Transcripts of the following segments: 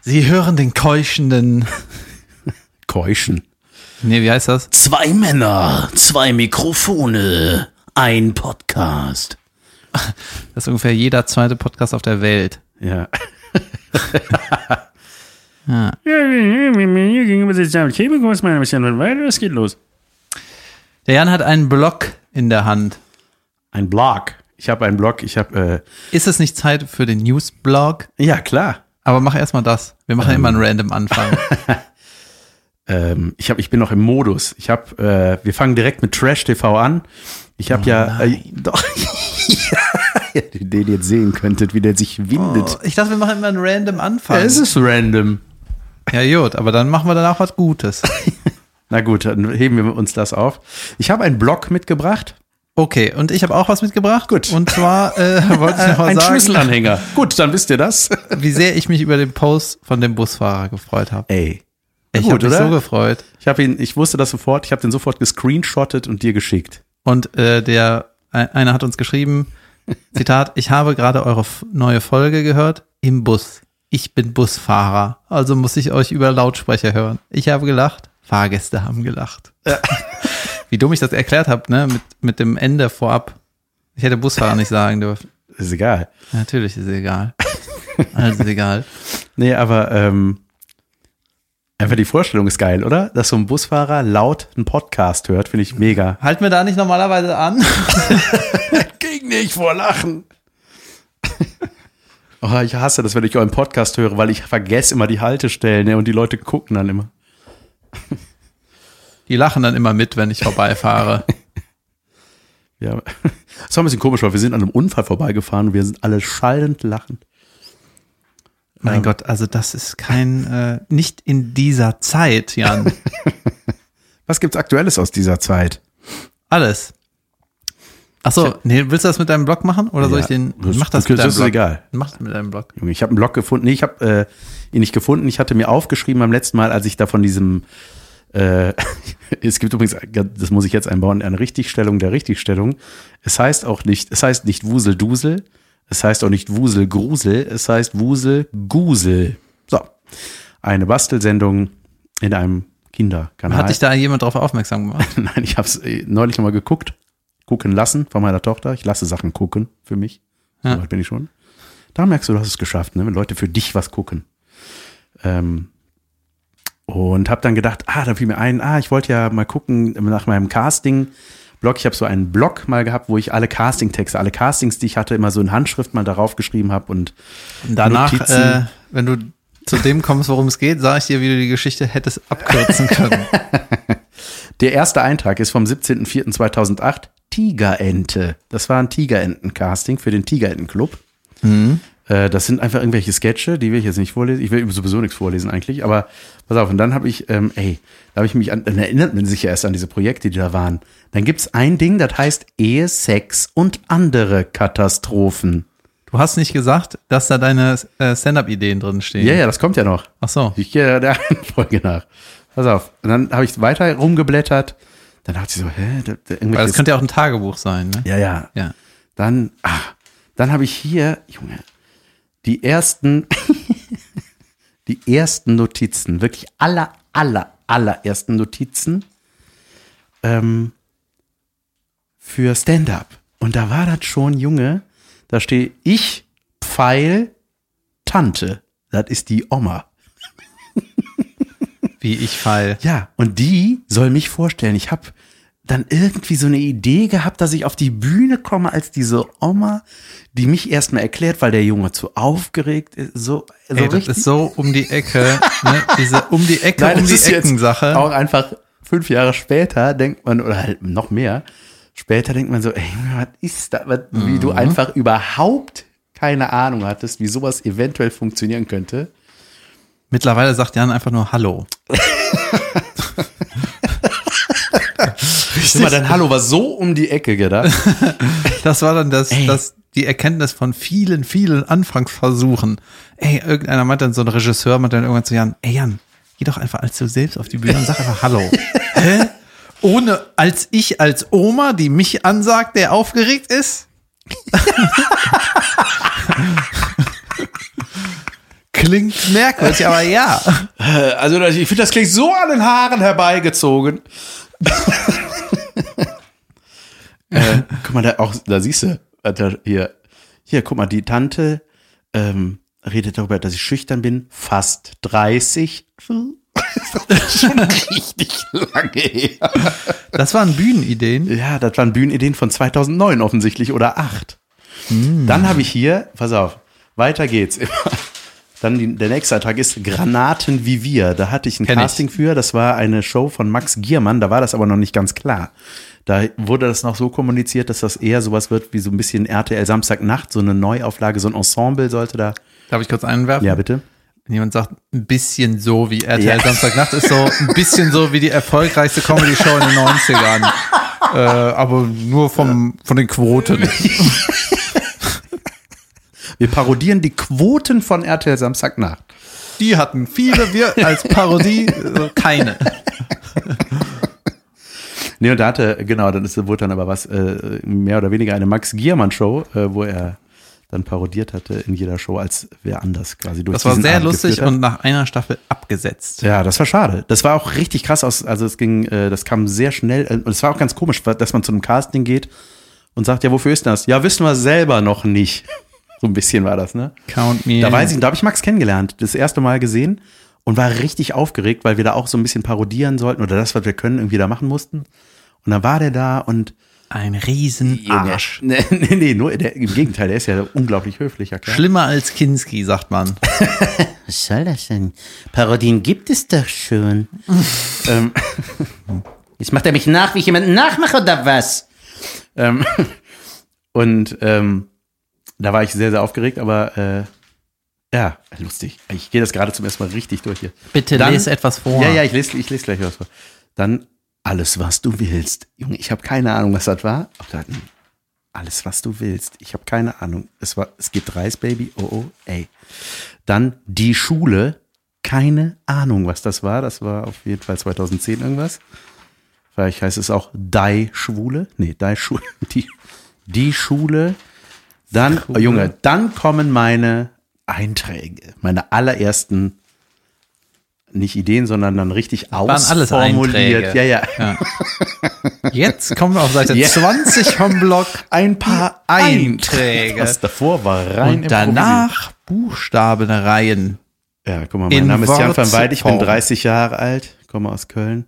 Sie hören den keuschenden... Keuschen. Nee, wie heißt das? 2 Männer, 2 Mikrofone, ein Podcast. Das ist ungefähr jeder zweite Podcast auf der Welt. Ja. Ja. Hier gegenüber sitzt David Kebekus, mein Name ist Jan weiter, es geht los. Der Jan hat einen Block in der Hand. Ein Blog. Ich habe einen Blog, Ist es nicht Zeit für den News-Blog? ja, klar. Aber mach erstmal das. Wir machen immer einen random Anfang. Ich bin noch im Modus. Wir fangen direkt mit Trash TV an. Ich habe doch, den ihr jetzt sehen könntet, wie der sich windet. Ich dachte, wir machen immer einen random Anfang. Es ist random. Ja gut, aber dann machen wir danach was Gutes. Na gut, dann heben wir uns das auf. Ich habe einen Blog mitgebracht. Okay, und ich habe auch was mitgebracht. Gut. Und zwar wollte ich noch mal Ein sagen, Schlüsselanhänger. Gut, dann wisst ihr das. wie sehr ich mich über den Post von dem Busfahrer gefreut habe. Ey. Ich Gut, habe mich oder? so gefreut. Ich wusste das sofort, ich habe den sofort gescreenshottet und dir geschickt. Und einer hat uns geschrieben, Zitat, ich habe gerade eure neue Folge gehört im Bus. Ich bin Busfahrer, also muss ich euch über Lautsprecher hören. Ich habe gelacht, Fahrgäste haben gelacht. Ja. Wie dumm ich das erklärt habe, ne, mit dem Ende vorab. Ich hätte Busfahrer nicht sagen dürfen. Ist egal. Natürlich ist egal. Alles ist egal. Nee, aber einfach die Vorstellung ist geil, oder? Dass so ein Busfahrer laut einen Podcast hört, finde ich mega. Halten wir da nicht normalerweise an? Ging nicht vor Lachen. Oh, ich hasse das, wenn ich euren Podcast höre, weil ich vergesse immer die Haltestellen, ne, und die Leute gucken dann immer. Die lachen dann immer mit, wenn ich vorbeifahre. Ja, das war ein bisschen komisch, weil wir sind an einem Unfall vorbeigefahren und wir sind alle schallend lachend. Mein Gott, also das ist nicht in dieser Zeit, Jan. Was gibt's Aktuelles aus dieser Zeit? Alles. Achso, nee, willst du das mit deinem Blog machen? Oder soll ich den, mach das mit deinem Das ist Blog. egal. Mach das mit deinem Blog. Junge, ich habe einen Blog gefunden. Nee, ich habe ihn nicht gefunden. Ich hatte mir aufgeschrieben beim letzten Mal, als ich da von diesem es gibt übrigens, das muss ich jetzt einbauen, eine Richtigstellung der Richtigstellung. Es heißt nicht Wuseldusel, es heißt auch nicht Wuselgrusel, es heißt Wuselgusel. So, eine Bastelsendung in einem Kinderkanal. Hat dich da jemand drauf aufmerksam gemacht? Nein, ich habe es neulich nochmal gucken lassen von meiner Tochter. Ich lasse Sachen gucken für mich. Ja. So weit bin ich schon. Da merkst du hast es geschafft, ne? Wenn Leute für dich was gucken. Und habe dann gedacht, da fiel mir ein, ich wollte ja mal gucken nach meinem Casting-Blog. Ich habe so einen Blog mal gehabt, wo ich alle Casting-Texte, alle Castings, die ich hatte, immer so in Handschrift mal darauf geschrieben habe und danach, Notizen. Wenn du zu dem kommst, worum es geht, sage ich dir, wie du die Geschichte hättest abkürzen können. Der erste Eintrag ist vom 17.04.2008, Tigerente. Das war ein Tigerenten-Casting für den Tigerenten-Club. Mhm. Das sind einfach irgendwelche Sketche, die will ich jetzt nicht vorlesen. Ich will sowieso nichts vorlesen eigentlich, aber pass auf. Und dann habe ich, dann erinnert man sich ja erst an diese Projekte, die da waren. Dann gibt's ein Ding, das heißt Ehe, Sex und andere Katastrophen. Du hast nicht gesagt, dass da deine Stand-Up-Ideen drin stehen. Ja, das kommt ja noch. Ach so. Ich gehe der Folge nach. Pass auf. Und dann habe ich weiter rumgeblättert. Dann dachte ich so, Weil das könnte ja auch ein Tagebuch sein, ne? Ja. Ja. Dann habe ich hier, Junge, die ersten Notizen, wirklich allerersten Notizen für Stand-Up. Und da war das schon, Junge, da stehe ich, Pfeil, Tante. Das ist die Oma. Wie ich fall. Ja, und die soll mich vorstellen. Ich habe dann irgendwie so eine Idee gehabt, dass ich auf die Bühne komme als diese Oma, die mich erstmal erklärt, weil der Junge zu aufgeregt ist. So Ey, das ist so um die Ecke, ne? Diese um die Ecke, Nein, um die das ist jetzt Ecken-Sache. Auch einfach 5 Jahre später denkt man, oder halt noch mehr, später denkt man so, ey, was ist das? Wie du einfach überhaupt keine Ahnung hattest, wie sowas eventuell funktionieren könnte. Mittlerweile sagt Jan einfach nur Hallo. Guck mal, dein Hallo war so um die Ecke gedacht. Das war dann die Erkenntnis von vielen, vielen Anfangsversuchen. Ey, irgendeiner meint dann, so ein Regisseur meint dann irgendwann zu Jan, ey Jan, geh doch einfach als du selbst auf die Bühne und sag einfach Hallo. Hä? Als Oma, die mich ansagt, der aufgeregt ist? Klingt merkwürdig, aber ja. Also ich finde, das klingt so an den Haaren herbeigezogen. Guck mal, da siehst du, Alter, hier, guck mal, die Tante redet darüber, dass ich schüchtern bin, fast 30. Das ist schon richtig lange her. Das waren Bühnenideen. Ja, das waren Bühnenideen von 2009 offensichtlich oder 2008. Dann habe ich hier, pass auf, weiter geht's. Dann der nächste Tag ist Granaten wie wir. Da hatte ich ein Casting für. Das war eine Show von Max Giermann. Da war das aber noch nicht ganz klar. Da wurde das noch so kommuniziert, dass das eher sowas wird wie so ein bisschen RTL Samstagnacht, so eine Neuauflage, so ein Ensemble sollte da. Darf ich kurz einwerfen? Ja, bitte. Wenn jemand sagt, ein bisschen so wie RTL Samstagnacht, ist so ein bisschen so wie die erfolgreichste Comedy-Show in den 90ern. Aber nur von den Quoten. Wir parodieren die Quoten von RTL Samstagnacht. Die hatten viele, wir als Parodie keine. Nee, und da wurde dann aber was, mehr oder weniger eine Max Giermann-Show, wo er dann parodiert hatte in jeder Show, als wer anders quasi durch. Das war sehr lustig hat. und nach einer Staffel abgesetzt. Ja, das war schade. Das war auch richtig krass aus, also das kam sehr schnell, und es war auch ganz komisch, dass man zu einem Casting geht und sagt, ja, wofür ist das? Ja, wissen wir selber noch nicht. So ein bisschen war das, ne? Count me. Da habe ich Max kennengelernt, das erste Mal gesehen und war richtig aufgeregt, weil wir da auch so ein bisschen parodieren sollten oder das, was wir können, irgendwie da machen mussten. Und dann war der da und ein Riesenarsch. Nee, nur im Gegenteil, der ist ja unglaublich höflicher Kerl. Schlimmer als Kinski, sagt man. Was soll das denn? Parodien gibt es doch schon. Jetzt macht er mich nach, wie ich jemanden nachmache oder was? Da war ich sehr, sehr aufgeregt, aber ja, lustig. Ich gehe das gerade zum ersten Mal richtig durch hier. Bitte lese etwas vor. Ja, ich lese gleich was vor. Dann alles, was du willst. Junge, ich habe keine Ahnung, was das war. Alles, was du willst. Ich habe keine Ahnung. Es gibt Reis, Baby. Oh, ey. Dann die Schule. Keine Ahnung, was das war. Das war auf jeden Fall 2010 irgendwas. Vielleicht heißt es auch Die Schwule. Nee, Die Schule. Die Schule. Dann, cool. Junge, dann kommen meine Einträge. Meine allerersten, nicht Ideen, sondern dann richtig ausformuliert. Ja. Jetzt kommen wir auf Seite 20 vom Blog. Ein paar Einträge. Was davor war rein. Und danach Buchstabenreihen. Ja, guck mal, mein Name ist Jan van Weid, ich bin 30 Jahre alt, komme aus Köln.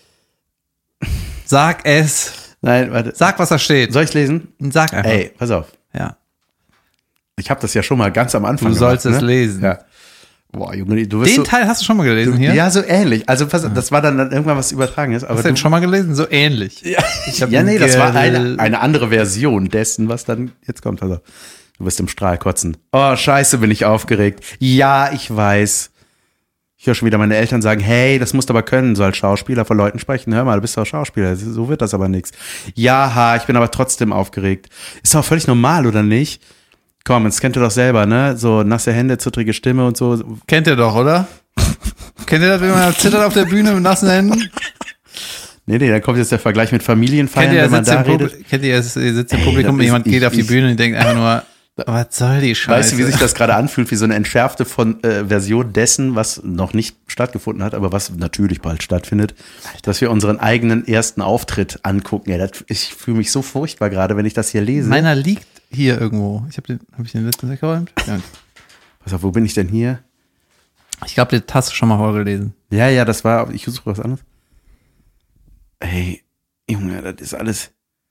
Sag es. Nein, warte. Sag, was da steht. Soll ich lesen? Sag einfach. Ey, pass auf. Ja. Ich habe das ja schon mal ganz am Anfang gemacht. Du sollst es lesen. Ja. Boah, Junge, du wirst den Teil hast du schon mal gelesen hier? Ja, so ähnlich. Also das war dann irgendwann was Übertragenes. Hast du den schon mal gelesen? So ähnlich. Ja, das war eine andere Version dessen, was dann jetzt kommt. Also, du wirst im Strahl kotzen. Oh, scheiße, bin ich aufgeregt. Ja, ich weiß. Ich höre schon wieder meine Eltern sagen, hey, das musst du aber können, so als Schauspieler vor Leuten sprechen. Hör mal, du bist doch Schauspieler, so wird das aber nichts. Ja, ich bin aber trotzdem aufgeregt. Ist doch völlig normal, oder nicht? Komm, das kennt ihr doch selber, ne? So nasse Hände, zittrige Stimme und so. Kennt ihr doch, oder? Kennt ihr das, wenn man zittert auf der Bühne mit nassen Händen? Nee, dann kommt jetzt der Vergleich mit Familienfeiern, wenn man da redet. Kennt ihr, sitzt im Publikum und jemand geht auf die Bühne und denkt einfach nur, was soll die Scheiße? Weißt du, wie sich das gerade anfühlt, wie so eine entschärfte Version dessen, was noch nicht stattgefunden hat, aber was natürlich bald stattfindet, dass wir unseren eigenen ersten Auftritt angucken. Ja, ich fühle mich so furchtbar gerade, wenn ich das hier lese. Meiner liegt hier irgendwo. Hab ich den letzten weggeräumt? Ja. Pass auf, wo bin ich denn hier? Ich glaube, die hast du schon mal vorgelesen. Ja, das war, ich suche was anderes. Ey, Junge, das ist alles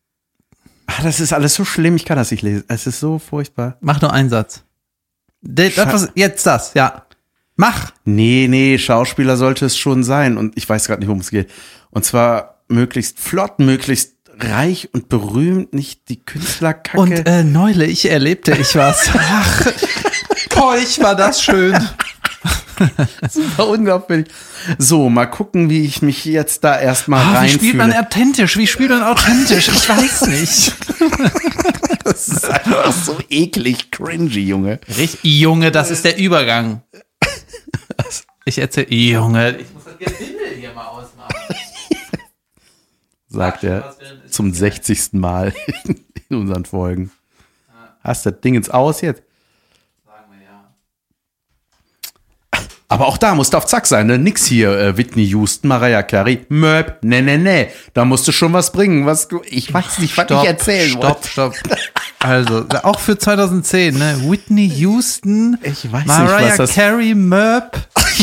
so schlimm, ich kann das nicht lesen. Es ist so furchtbar. Mach nur einen Satz. Jetzt das, ja. Mach! Nee, Schauspieler sollte es schon sein. Und ich weiß gerade nicht, worum es geht. Und zwar möglichst flott, möglichst reich und berühmt, nicht die Künstlerkacke. Und Neule, ich erlebte was. Ach, war das schön. Super unglaublich. So, mal gucken, wie ich mich jetzt da erstmal reinfühle. Wie spielt man authentisch? Ich weiß nicht. Das ist einfach so eklig cringy, Junge. Junge, das ist der Übergang. Ich erzähle, Junge, ich muss das Gewimmel hier mal ausmachen. Sagt er zum 60. Mal in unseren Folgen. Hast das Ding ins Aus jetzt? Sagen wir ja. Aber auch da musst du auf Zack sein, ne? Nix hier, Whitney Houston, Mariah Carey, Möb, ne. Da musst du schon was bringen, ich weiß nicht, was ich erzählen wollte. Stopp. Also, auch für 2010, ne? Whitney Houston, Ich weiß Mariah nicht, was Carey, Möb.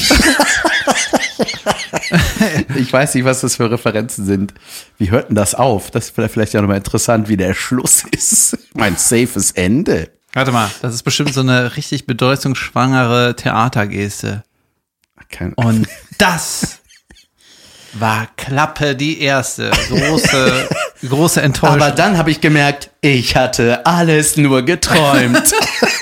Ich weiß nicht, was das für Referenzen sind. Wie hört denn das auf? Das wäre vielleicht ja nochmal interessant, wie der Schluss ist. Mein safes Ende. Warte mal, das ist bestimmt so eine richtig bedeutungsschwangere Theatergeste. Und das war Klappe die erste. Große Enttäuschung. Aber dann habe ich gemerkt, ich hatte alles nur geträumt.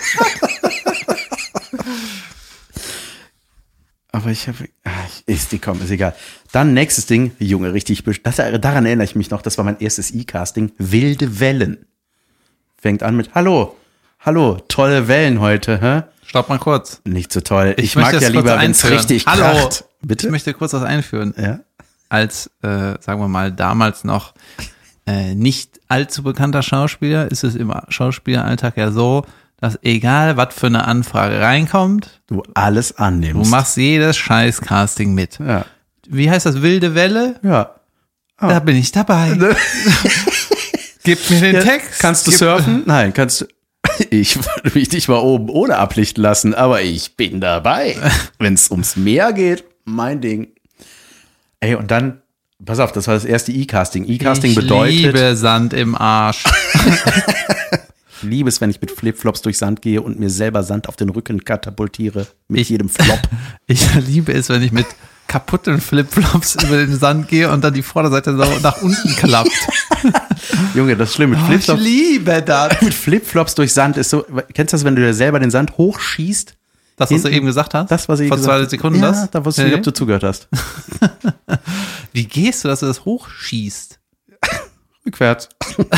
Aber ist egal. Dann nächstes Ding, Junge, daran erinnere ich mich noch, das war mein erstes E-Casting, Wilde Wellen. Fängt an mit, hallo, tolle Wellen heute, hä? Stopp mal kurz. Nicht so toll. Ich möchte mag ja das kurz lieber, wenn es einführen. richtig Hallo. kracht. Bitte? Ich möchte kurz was einführen. Ja? Als, sagen wir mal, damals noch nicht allzu bekannter Schauspieler ist es im Schauspieleralltag ja so, dass egal, was für eine Anfrage reinkommt, Du alles annimmst. du machst jedes Scheiß-Casting mit. Ja. Wie heißt das? Wilde Welle? Ja. Da bin ich dabei. Gib mir den Text. Kannst du surfen? Nein, kannst du. Ich würde mich nicht mal oben ohne ablichten lassen, aber ich bin dabei. Wenn es ums Meer geht, mein Ding. Ey, und dann, pass auf, das war das erste E-Casting. E-Casting bedeutet. Ich liebe Sand im Arsch. Ich liebe es, wenn ich mit Flipflops durch Sand gehe und mir selber Sand auf den Rücken katapultiere. Mit jedem Flop. Ich liebe es, wenn ich mit kaputten Flipflops über den Sand gehe und dann die Vorderseite so nach unten klappt. Junge, das ist schlimm. Mit Flipflops, Ich liebe das. mit Flipflops durch Sand ist so. Kennst du das, wenn du dir selber den Sand hochschießt? Das, was du eben gesagt hast? Das, was ich Vor gesagt 2 Sekunden ja, das? da wusste ich nicht, ob du zugehört hast. Wie gehst du, dass du das hochschießt? Rückwärts.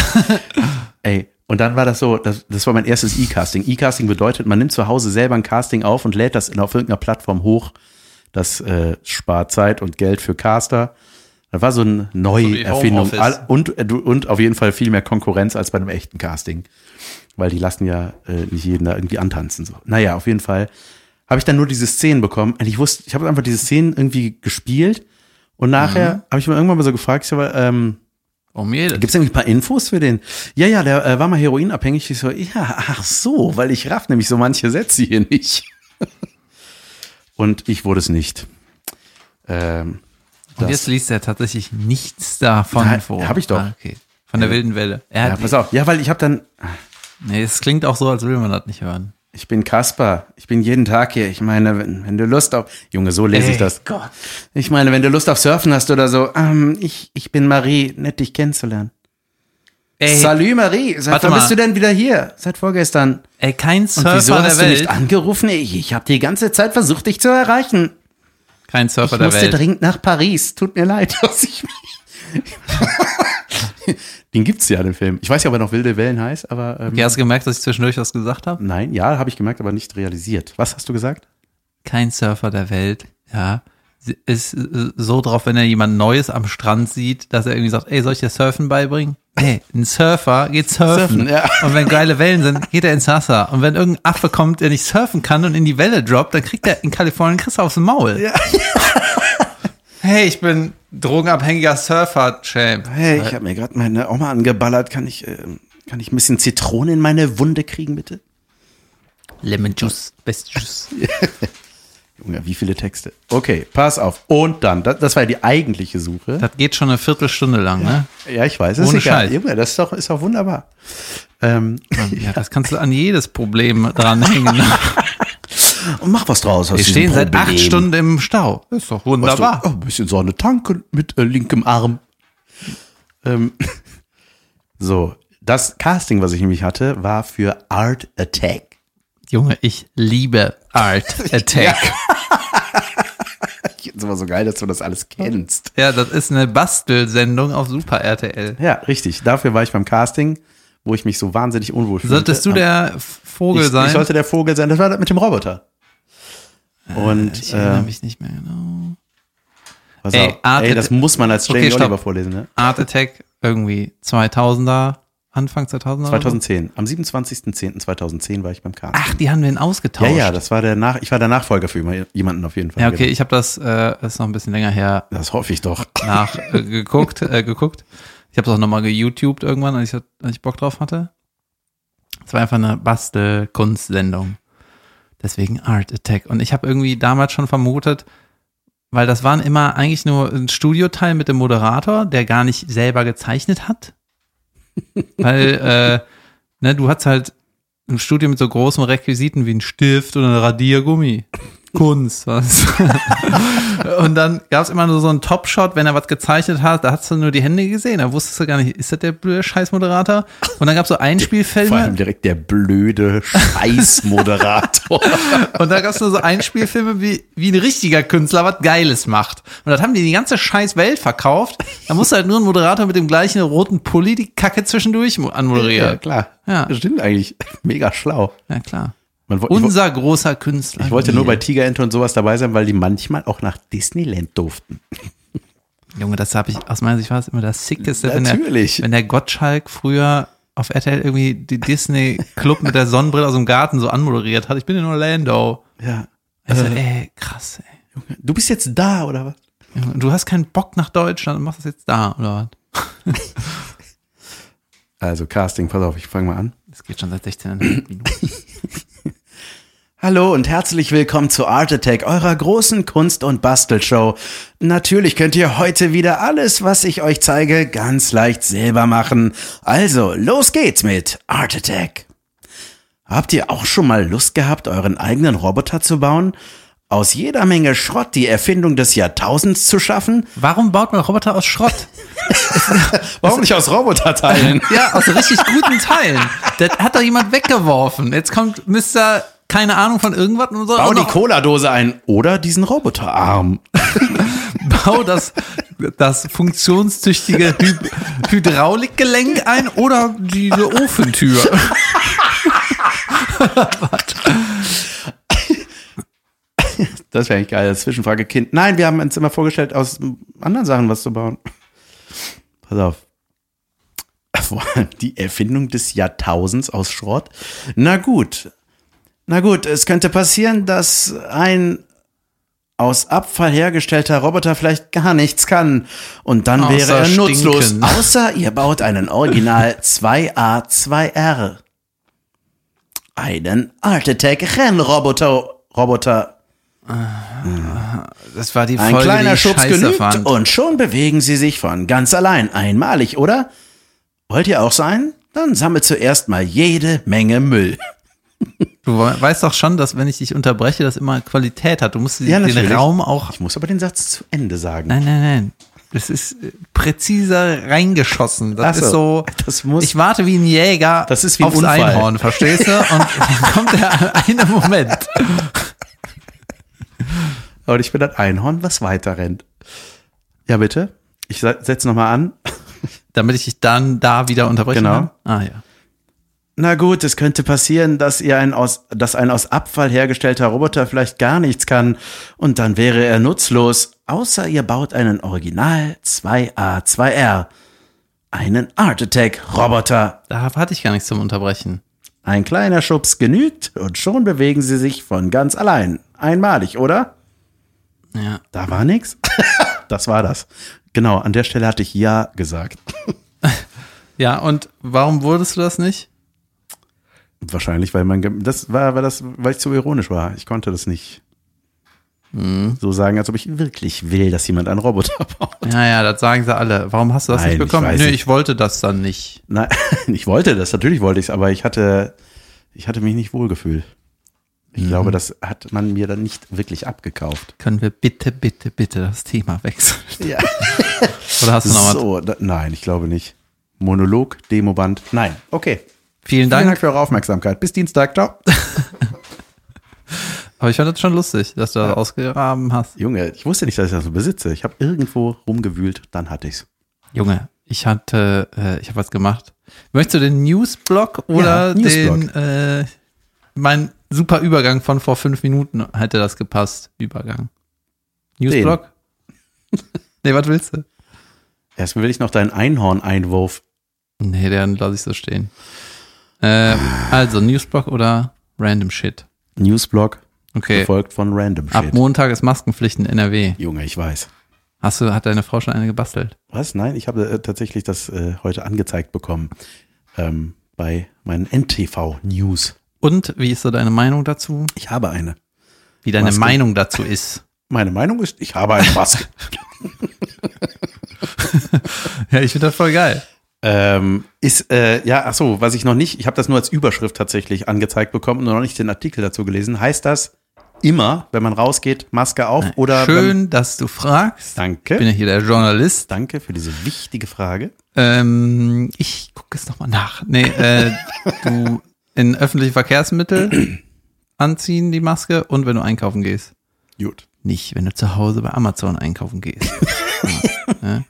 Ey, und dann war das so, das war mein erstes E-Casting. E-Casting bedeutet, man nimmt zu Hause selber ein Casting auf und lädt das auf irgendeiner Plattform hoch. Das spart Zeit und Geld für Caster. Das war so eine Neuerfindung. Und auf jeden Fall viel mehr Konkurrenz als bei einem echten Casting. Weil die lassen ja nicht jeden da irgendwie antanzen. So. Naja, auf jeden Fall habe ich dann nur diese Szenen bekommen. Und ich habe einfach diese Szenen irgendwie gespielt. Und nachher habe ich mir irgendwann mal so gefragt, ich sag mal, gibt es irgendwie ein paar Infos für den? Ja, der war mal heroinabhängig. Ich so, ja, ach so, weil ich raff nämlich so manche Sätze hier nicht. Und ich wurde es nicht. Und jetzt liest er tatsächlich nichts davon vor. Hab ich doch. Ah, okay. Von der wilden Welle. Ja, pass auf. Ja, weil ich habe dann. Nee, es klingt auch so, als will man das nicht hören. Ich bin Kaspar. Ich bin jeden Tag hier. Ich meine, wenn du Lust auf. Junge, so lese ich das. Gott. Ich meine, wenn du Lust auf Surfen hast oder so. Ich bin Marie. Nett, dich kennenzulernen. Salü, Marie. Seit wann bist du denn wieder hier? Seit vorgestern. Ey, kein Surfer Und wieso der hast Welt. du nicht angerufen? Ich habe die ganze Zeit versucht, dich zu erreichen. Kein Surfer Ich der musste Welt. dringend nach Paris. Tut mir leid, dass ich. Den gibt's ja, den Film. Ich weiß ja, ob er noch Wilde Wellen heißt, aber. Okay, hast du gemerkt, dass ich zwischendurch was gesagt habe? Nein, ja, habe ich gemerkt, aber nicht realisiert. Was hast du gesagt? Kein Surfer der Welt, ja. Ist so drauf, wenn er jemand Neues am Strand sieht, dass er irgendwie sagt, ey, soll ich dir Surfen beibringen? Nee, ein Surfer geht surfen. Ja. Und wenn geile Wellen sind, geht er ins Wasser. Und wenn irgendein Affe kommt, der nicht surfen kann und in die Welle droppt, dann kriegt er in Kalifornien aufs Maul. Ja. Hey, ich bin drogenabhängiger Surfer-Champ. Hey, ich habe mir gerade meine Oma angeballert. Kann ich ein bisschen Zitrone in meine Wunde kriegen, bitte? Lemon Juice, Best Juice. Junge, wie viele Texte. Okay, pass auf. Und dann, das war ja die eigentliche Suche. Das geht schon eine Viertelstunde lang, ne? Ja, ich weiß. Ohne ist egal. Scheiß. Junge, das ist doch wunderbar. Ja, das kannst du an jedes Problem dranhängen. Und mach was draus. Wir stehen seit 8 Stunden im Stau. Ist doch wunderbar. Ein bisschen Sonne tanken mit linkem Arm. So, das Casting, was ich nämlich hatte, war für Art Attack. Junge, ich liebe Art Attack. Ich finde es immer so geil, dass du das alles kennst. Ja, das ist eine Bastelsendung auf Super RTL. Ja, richtig. Dafür war ich beim Casting, wo ich mich so wahnsinnig unwohl fühlte. Solltest du der Vogel sein? Ich sollte der Vogel sein. Das war das mit dem Roboter. Und ich erinnere mich nicht mehr genau. Pass auf. Das muss man als Jamie Oliver vorlesen. Ne? Art Attack, irgendwie 2000er, Anfang 2000? 2010. Am 27.10.2010 war ich beim Casting. Ach, die haben den ausgetauscht. Ja, das war ich war der Nachfolger für jemanden auf jeden Fall. Ja, okay, ich habe das ist noch ein bisschen länger her. Das hoffe ich doch. Geguckt. Ich habe es auch nochmal geYouTubed irgendwann, als ich Bock drauf hatte. Es war einfach eine Bastel-Kunstsendung. Deswegen Art Attack. Und ich habe irgendwie damals schon vermutet, weil das waren immer eigentlich nur ein Studioteil mit dem Moderator, der gar nicht selber gezeichnet hat. Weil, du hast halt im Studio mit so großen Requisiten wie ein Stift oder ein Radiergummi. Kunst, was. Und dann gab es immer nur so einen Top-Shot, wenn er was gezeichnet hat, da hast du nur die Hände gesehen, da wusstest du gar nicht, ist das der blöde Scheißmoderator? Und dann gab es so Einspielfilme. Vor allem direkt der blöde Scheißmoderator. Und da gab es nur so Einspielfilme, wie ein richtiger Künstler was Geiles macht. Und das haben die ganze scheiß Welt verkauft. Da musste halt nur ein Moderator mit dem gleichen roten Pulli die Kacke zwischendurch anmoderieren. Ja, klar. Ja. Das stimmt eigentlich. Mega schlau. Ja, klar. Unser großer Künstler. Ich wollte nur bei Tigerente und sowas dabei sein, weil die manchmal auch nach Disneyland durften. Junge, das habe ich, aus meiner Sicht war es immer das Sickeste, Natürlich. wenn der Gottschalk früher auf RTL irgendwie die Disney-Club mit der Sonnenbrille aus dem Garten so anmoderiert hat. Ich bin in Orlando. Ja. Also, krass, ey. Junge, du bist jetzt da, oder was? Junge, du hast keinen Bock nach Deutschland und machst das jetzt da, oder was? Also Casting, pass auf, ich fange mal an. Das geht schon seit 16 Minuten. Hallo und herzlich willkommen zu Art Attack, eurer großen Kunst- und Bastelshow. Natürlich könnt ihr heute wieder alles, was ich euch zeige, ganz leicht selber machen. Also, los geht's mit Art Attack. Habt ihr auch schon mal Lust gehabt, euren eigenen Roboter zu bauen? Aus jeder Menge Schrott die Erfindung des Jahrtausends zu schaffen? Warum baut man Roboter aus Schrott? Warum nicht aus Roboterteilen? Ja, aus richtig guten Teilen. Das hat doch jemand weggeworfen. Jetzt kommt Mr. keine Ahnung von irgendwas und so. Bau die Cola-Dose ein oder diesen Roboterarm. Bau das funktionstüchtige Hydraulikgelenk ein oder diese Ofentür. Das wäre eigentlich geil. Zwischenfrage, Kind. Nein, wir haben uns immer vorgestellt, aus anderen Sachen was zu bauen. Pass auf. Die Erfindung des Jahrtausends aus Schrott. Na gut, es könnte passieren, dass ein aus Abfall hergestellter Roboter vielleicht gar nichts kann. Und dann wäre er nutzlos. Außer ihr baut einen Original 2A2R. Einen Art Attack Rennroboter. Das war die Folge, ein kleiner Schubs genügt und schon bewegen sie sich von ganz allein. Einmalig, oder? Wollt ihr auch sein? Dann sammelt zuerst mal jede Menge Müll. Du weißt doch schon, dass wenn ich dich unterbreche, das immer Qualität hat. Du musst den Raum auch... Ich muss aber den Satz zu Ende sagen. Nein. Das ist präziser reingeschossen. Das ist so... ich warte wie ein Jäger wie aufs Einhorn, verstehst du? Und dann kommt der eine Moment. Und ich bin das Einhorn, was weiter rennt. Ja, bitte. Ich setze nochmal an. Damit ich dich dann da wieder unterbrechen kann? Ah, ja. Na gut, es könnte passieren, dass ein aus Abfall hergestellter Roboter vielleicht gar nichts kann und dann wäre er nutzlos, außer ihr baut einen Original 2A2R. Einen Art Attack Roboter. Da hatte ich gar nichts zum Unterbrechen. Ein kleiner Schubs genügt und schon bewegen sie sich von ganz allein. Einmalig, oder? Ja. Da war nix. Das war das. Genau, an der Stelle hatte ich ja gesagt. Ja, und warum wurdest du das nicht? Wahrscheinlich, weil weil ich zu ironisch war. Ich konnte das nicht so sagen, als ob ich wirklich will, dass jemand einen Roboter baut. Ja, das sagen sie alle. Warum hast du das nicht bekommen? Ich wollte das dann nicht. Nein, ich wollte das, natürlich wollte ich es, aber ich hatte mich nicht wohlgefühlt. Ich glaube, das hat man mir dann nicht wirklich abgekauft. Können wir bitte das Thema wechseln? Ja. Oder hast du noch was? Nein, ich glaube nicht. Monolog, Demoband, nein. Okay. Vielen Dank für eure Aufmerksamkeit. Bis Dienstag, ciao. Aber ich fand das schon lustig, dass du das ausgegraben hast. Junge, ich wusste nicht, dass ich das so besitze. Ich habe irgendwo rumgewühlt, dann hatte ich's. Junge, ich habe was gemacht. Möchtest du den Newsblock oder mein super Übergang von vor 5 Minuten hätte das gepasst? Übergang. Newsblock? Nee, was willst du? Erstmal will ich noch deinen Einhorn-Einwurf Nee, den lasse ich so stehen. Also, Newsblog oder Random Shit? Newsblog, Okay. gefolgt von Random Shit. Ab Montag ist Maskenpflicht in NRW. Junge, ich weiß. Hat deine Frau schon eine gebastelt? Was? Nein, ich habe tatsächlich das heute angezeigt bekommen bei meinen NTV-News. Und wie ist so deine Meinung dazu? Ich habe eine. Wie deine Maske. Meinung dazu ist? Meine Meinung ist, ich habe eine Maske. Ja, ich finde das voll geil. Was ich noch nicht, ich habe das nur als Überschrift tatsächlich angezeigt bekommen und noch nicht den Artikel dazu gelesen. Heißt das immer, wenn man rausgeht, Maske auf oder? Schön, dass du fragst. Danke. Ich bin ja hier der Journalist. Danke für diese wichtige Frage. Ich gucke es nochmal nach. Nee, du in öffentliche Verkehrsmittel anziehen die Maske und wenn du einkaufen gehst. Gut. Nicht, wenn du zu Hause bei Amazon einkaufen gehst. Ja.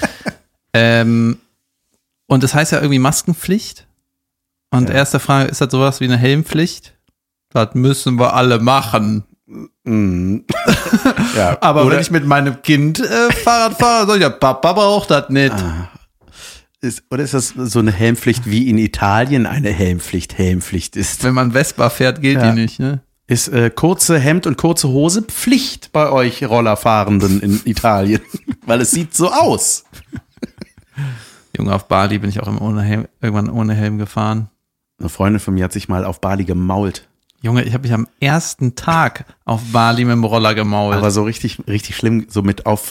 Und das heißt ja irgendwie Maskenpflicht. Und erste Frage, ist das sowas wie eine Helmpflicht? Das müssen wir alle machen. Ja, Aber oder wenn ich mit meinem Kind Fahrrad fahre, soll ich ja, Papa braucht das nicht. ist das so eine Helmpflicht wie in Italien eine Helmpflicht ist? Wenn man Vespa fährt, geht Ja. die nicht, ne? Ist kurze Hemd und kurze Hose Pflicht bei euch Rollerfahrenden in Italien? Weil es sieht so aus. Junge, auf Bali bin ich auch immer irgendwann ohne Helm gefahren. Eine Freundin von mir hat sich mal auf Bali gemault. Junge, ich habe mich am ersten Tag auf Bali mit dem Roller gemault. Aber so richtig schlimm, so mit aufs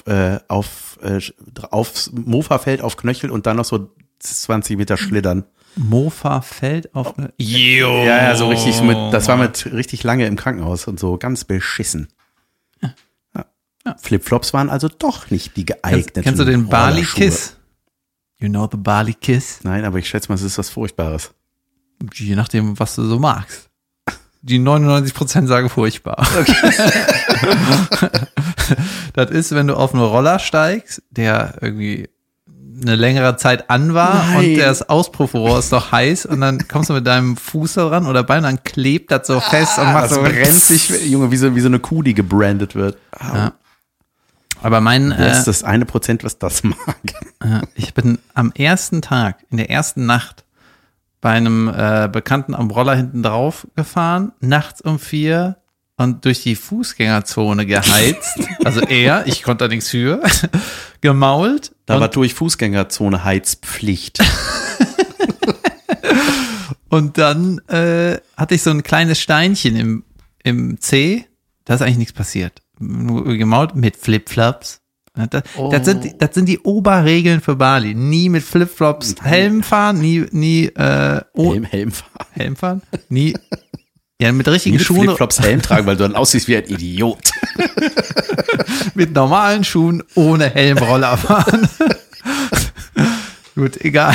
Mofa-Feld auf Knöchel und dann noch so 20 Meter schlittern. Mofa fällt auf eine... Ja, so richtig das war mit richtig lange im Krankenhaus und so ganz beschissen. Ja. Flipflops waren also doch nicht die geeigneten. Kennst du den Bali Rollerschuhe. Kiss? You know the Bali Kiss? Nein, aber ich schätze mal, es ist was Furchtbares. Je nachdem, was du so magst. Die 99% sagen furchtbar. Okay. Das ist, wenn du auf einen Roller steigst, der irgendwie eine längere Zeit an war. Nein. Und das Auspuffrohr ist doch heiß und dann kommst du mit deinem Fuß da dran oder Bein, dann klebt das so fest und macht das so brennt sich, Junge, wie so eine Kuh, die gebrandet wird. Ja. Aber Wer ist das 1%, was das mag? ich bin am ersten Tag, in der ersten Nacht, bei einem Bekannten am Roller hinten drauf gefahren, nachts um 4 und durch die Fußgängerzone geheizt. Also ich konnte da nichts für, gemault. Da war durch Fußgängerzone Heizpflicht. Und dann hatte ich so ein kleines Steinchen im Zeh. Da ist eigentlich nichts passiert. Nur gemault mit Flipflops. Das sind die Oberregeln für Bali. Nie mit Flipflops Helm fahren, nie Helm fahren. Helm fahren? Nie. Ja, mit richtigen Mit Schuhen. Flipflops Helm tragen, weil du dann aussiehst wie ein Idiot. Mit normalen Schuhen ohne Helm Roller fahren. Gut, egal.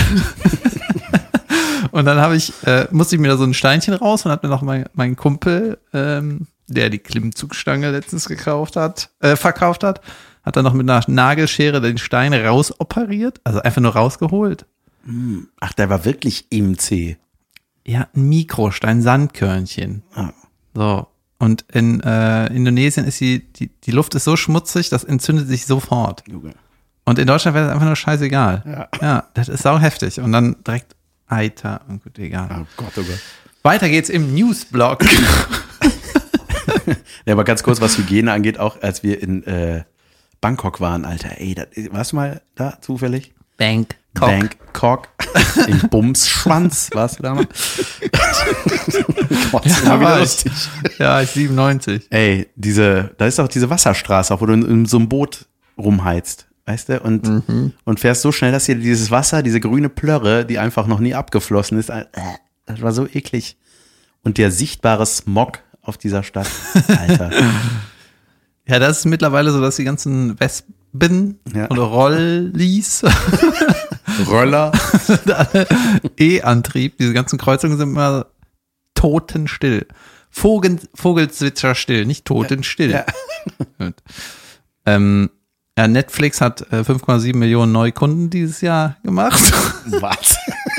Und dann musste ich mir da so ein Steinchen raus und hat mir noch mein Kumpel, der die Klimmzugstange letztens verkauft hat, hat dann noch mit einer Nagelschere den Stein rausoperiert, also einfach nur rausgeholt. Ach, der war wirklich im C. Ja, ein Mikrostein, Sandkörnchen. Ah. So. Und in Indonesien ist die Luft ist so schmutzig, das entzündet sich sofort. Junge. Und in Deutschland wäre das einfach nur scheißegal. Ja. Das ist sau heftig. Und dann direkt Eiter. Und gut, egal. Oh Gott, oh Gott. Weiter geht's im Newsblog. Ja, aber ganz kurz, was Hygiene angeht, auch als wir in Bangkok waren, Alter, ey, warst du mal da zufällig? Bangkok. Im Bumsschwanz, warst du da mal? Gott, das war wieder lustig. Ja, ich 97. Ey, da ist auch diese Wasserstraße, auch wo du in so einem Boot rumheizt, weißt du? Und fährst so schnell, dass hier dieses Wasser, diese grüne Plörre, die einfach noch nie abgeflossen ist, das war so eklig. Und der sichtbare Smog auf dieser Stadt, Alter. Ja, das ist mittlerweile so, dass die ganzen Wespen oder Rollis, Roller, E-Antrieb, diese ganzen Kreuzungen sind immer totenstill. Vogelzwitscher still, nicht totenstill. Ja. Netflix hat 5,7 Millionen Neukunden dieses Jahr gemacht. Was?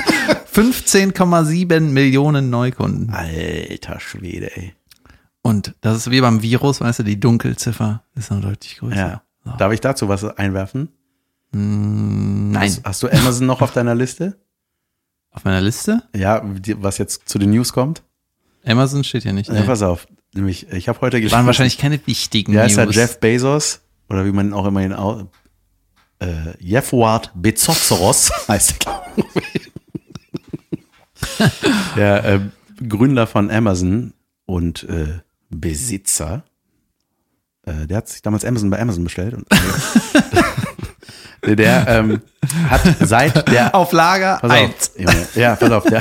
15,7 Millionen Neukunden. Alter Schwede, ey. Und das ist wie beim Virus, weißt du, die Dunkelziffer ist noch deutlich größer. Ja. So. Darf ich dazu was einwerfen? Nein. Hast du Amazon noch auf deiner Liste? Auf meiner Liste? Ja, was jetzt zu den News kommt. Amazon steht hier nicht. Ja, pass auf. Nämlich, ich habe heute gelesen. Waren wahrscheinlich keine wichtigen Ja, News. ist halt Jeff Bezos, oder wie man auch immer ihn Jeffwart Bezos heißt er, glaube ich. Der Gründer von Amazon und Besitzer. Der hat sich damals bei Amazon bestellt. Und, der hat seit der... Auf Lager Pass auf, Junge. Ja, pass auf.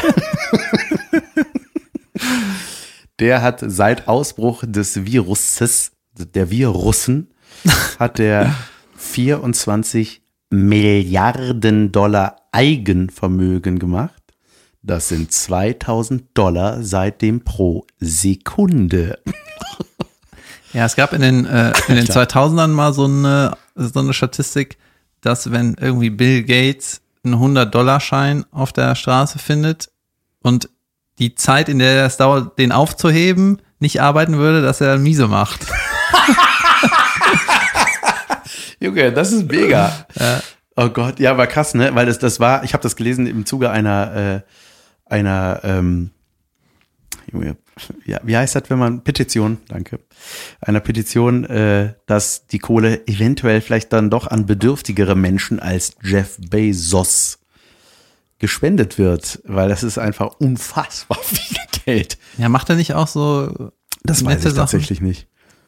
Der hat seit Ausbruch des Viruses, der Virussen, hat der 24 Milliarden $, Eigenvermögen gemacht. Das sind $2.000 seitdem pro Sekunde. Ja, es gab in den 2000ern mal so eine Statistik, dass wenn irgendwie Bill Gates einen $100-Schein auf der Straße findet und die Zeit, in der es dauert, den aufzuheben, nicht arbeiten würde, dass er dann miese macht. Junge, das ist mega. Ja. Oh Gott, ja, war krass, ne? Weil das war, ich habe das gelesen im Zuge einer ja, wie heißt das, wenn man Petition, danke, einer Petition, dass die Kohle eventuell vielleicht dann doch an bedürftigere Menschen als Jeff Bezos gespendet wird, weil das ist einfach unfassbar viel Geld. Ja, macht er nicht auch so das weiß ich tatsächlich nicht.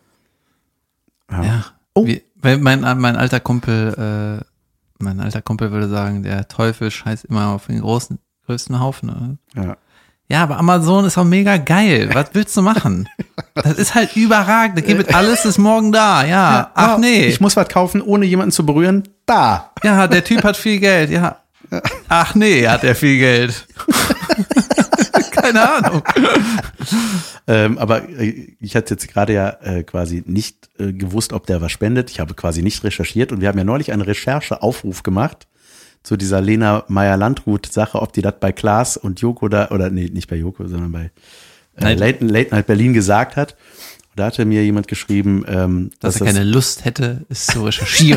Ja. Oh. Weil mein alter Kumpel würde sagen, der Teufel scheißt immer auf den größten Haufen. Ja. Ja, aber Amazon ist auch mega geil. Was willst du machen? Das ist halt überragend. Da gibt alles, ist morgen da. Ja. Ach nee. Ich muss was kaufen, ohne jemanden zu berühren. Da. Ja, der Typ hat viel Geld. Ja. Ach nee, hat er viel Geld. Keine Ahnung. Aber ich hatte jetzt gerade ja quasi nicht gewusst, ob der was spendet. Ich habe quasi nicht recherchiert und wir haben ja neulich einen Rechercheaufruf gemacht zu dieser Lena Meyer-Landrut-Sache, ob die das bei Klaas und Joko oder nee, nicht bei Joko, sondern bei Late Night Berlin gesagt hat. Und da hatte mir jemand geschrieben, dass er keine Lust hätte, es zu recherchieren.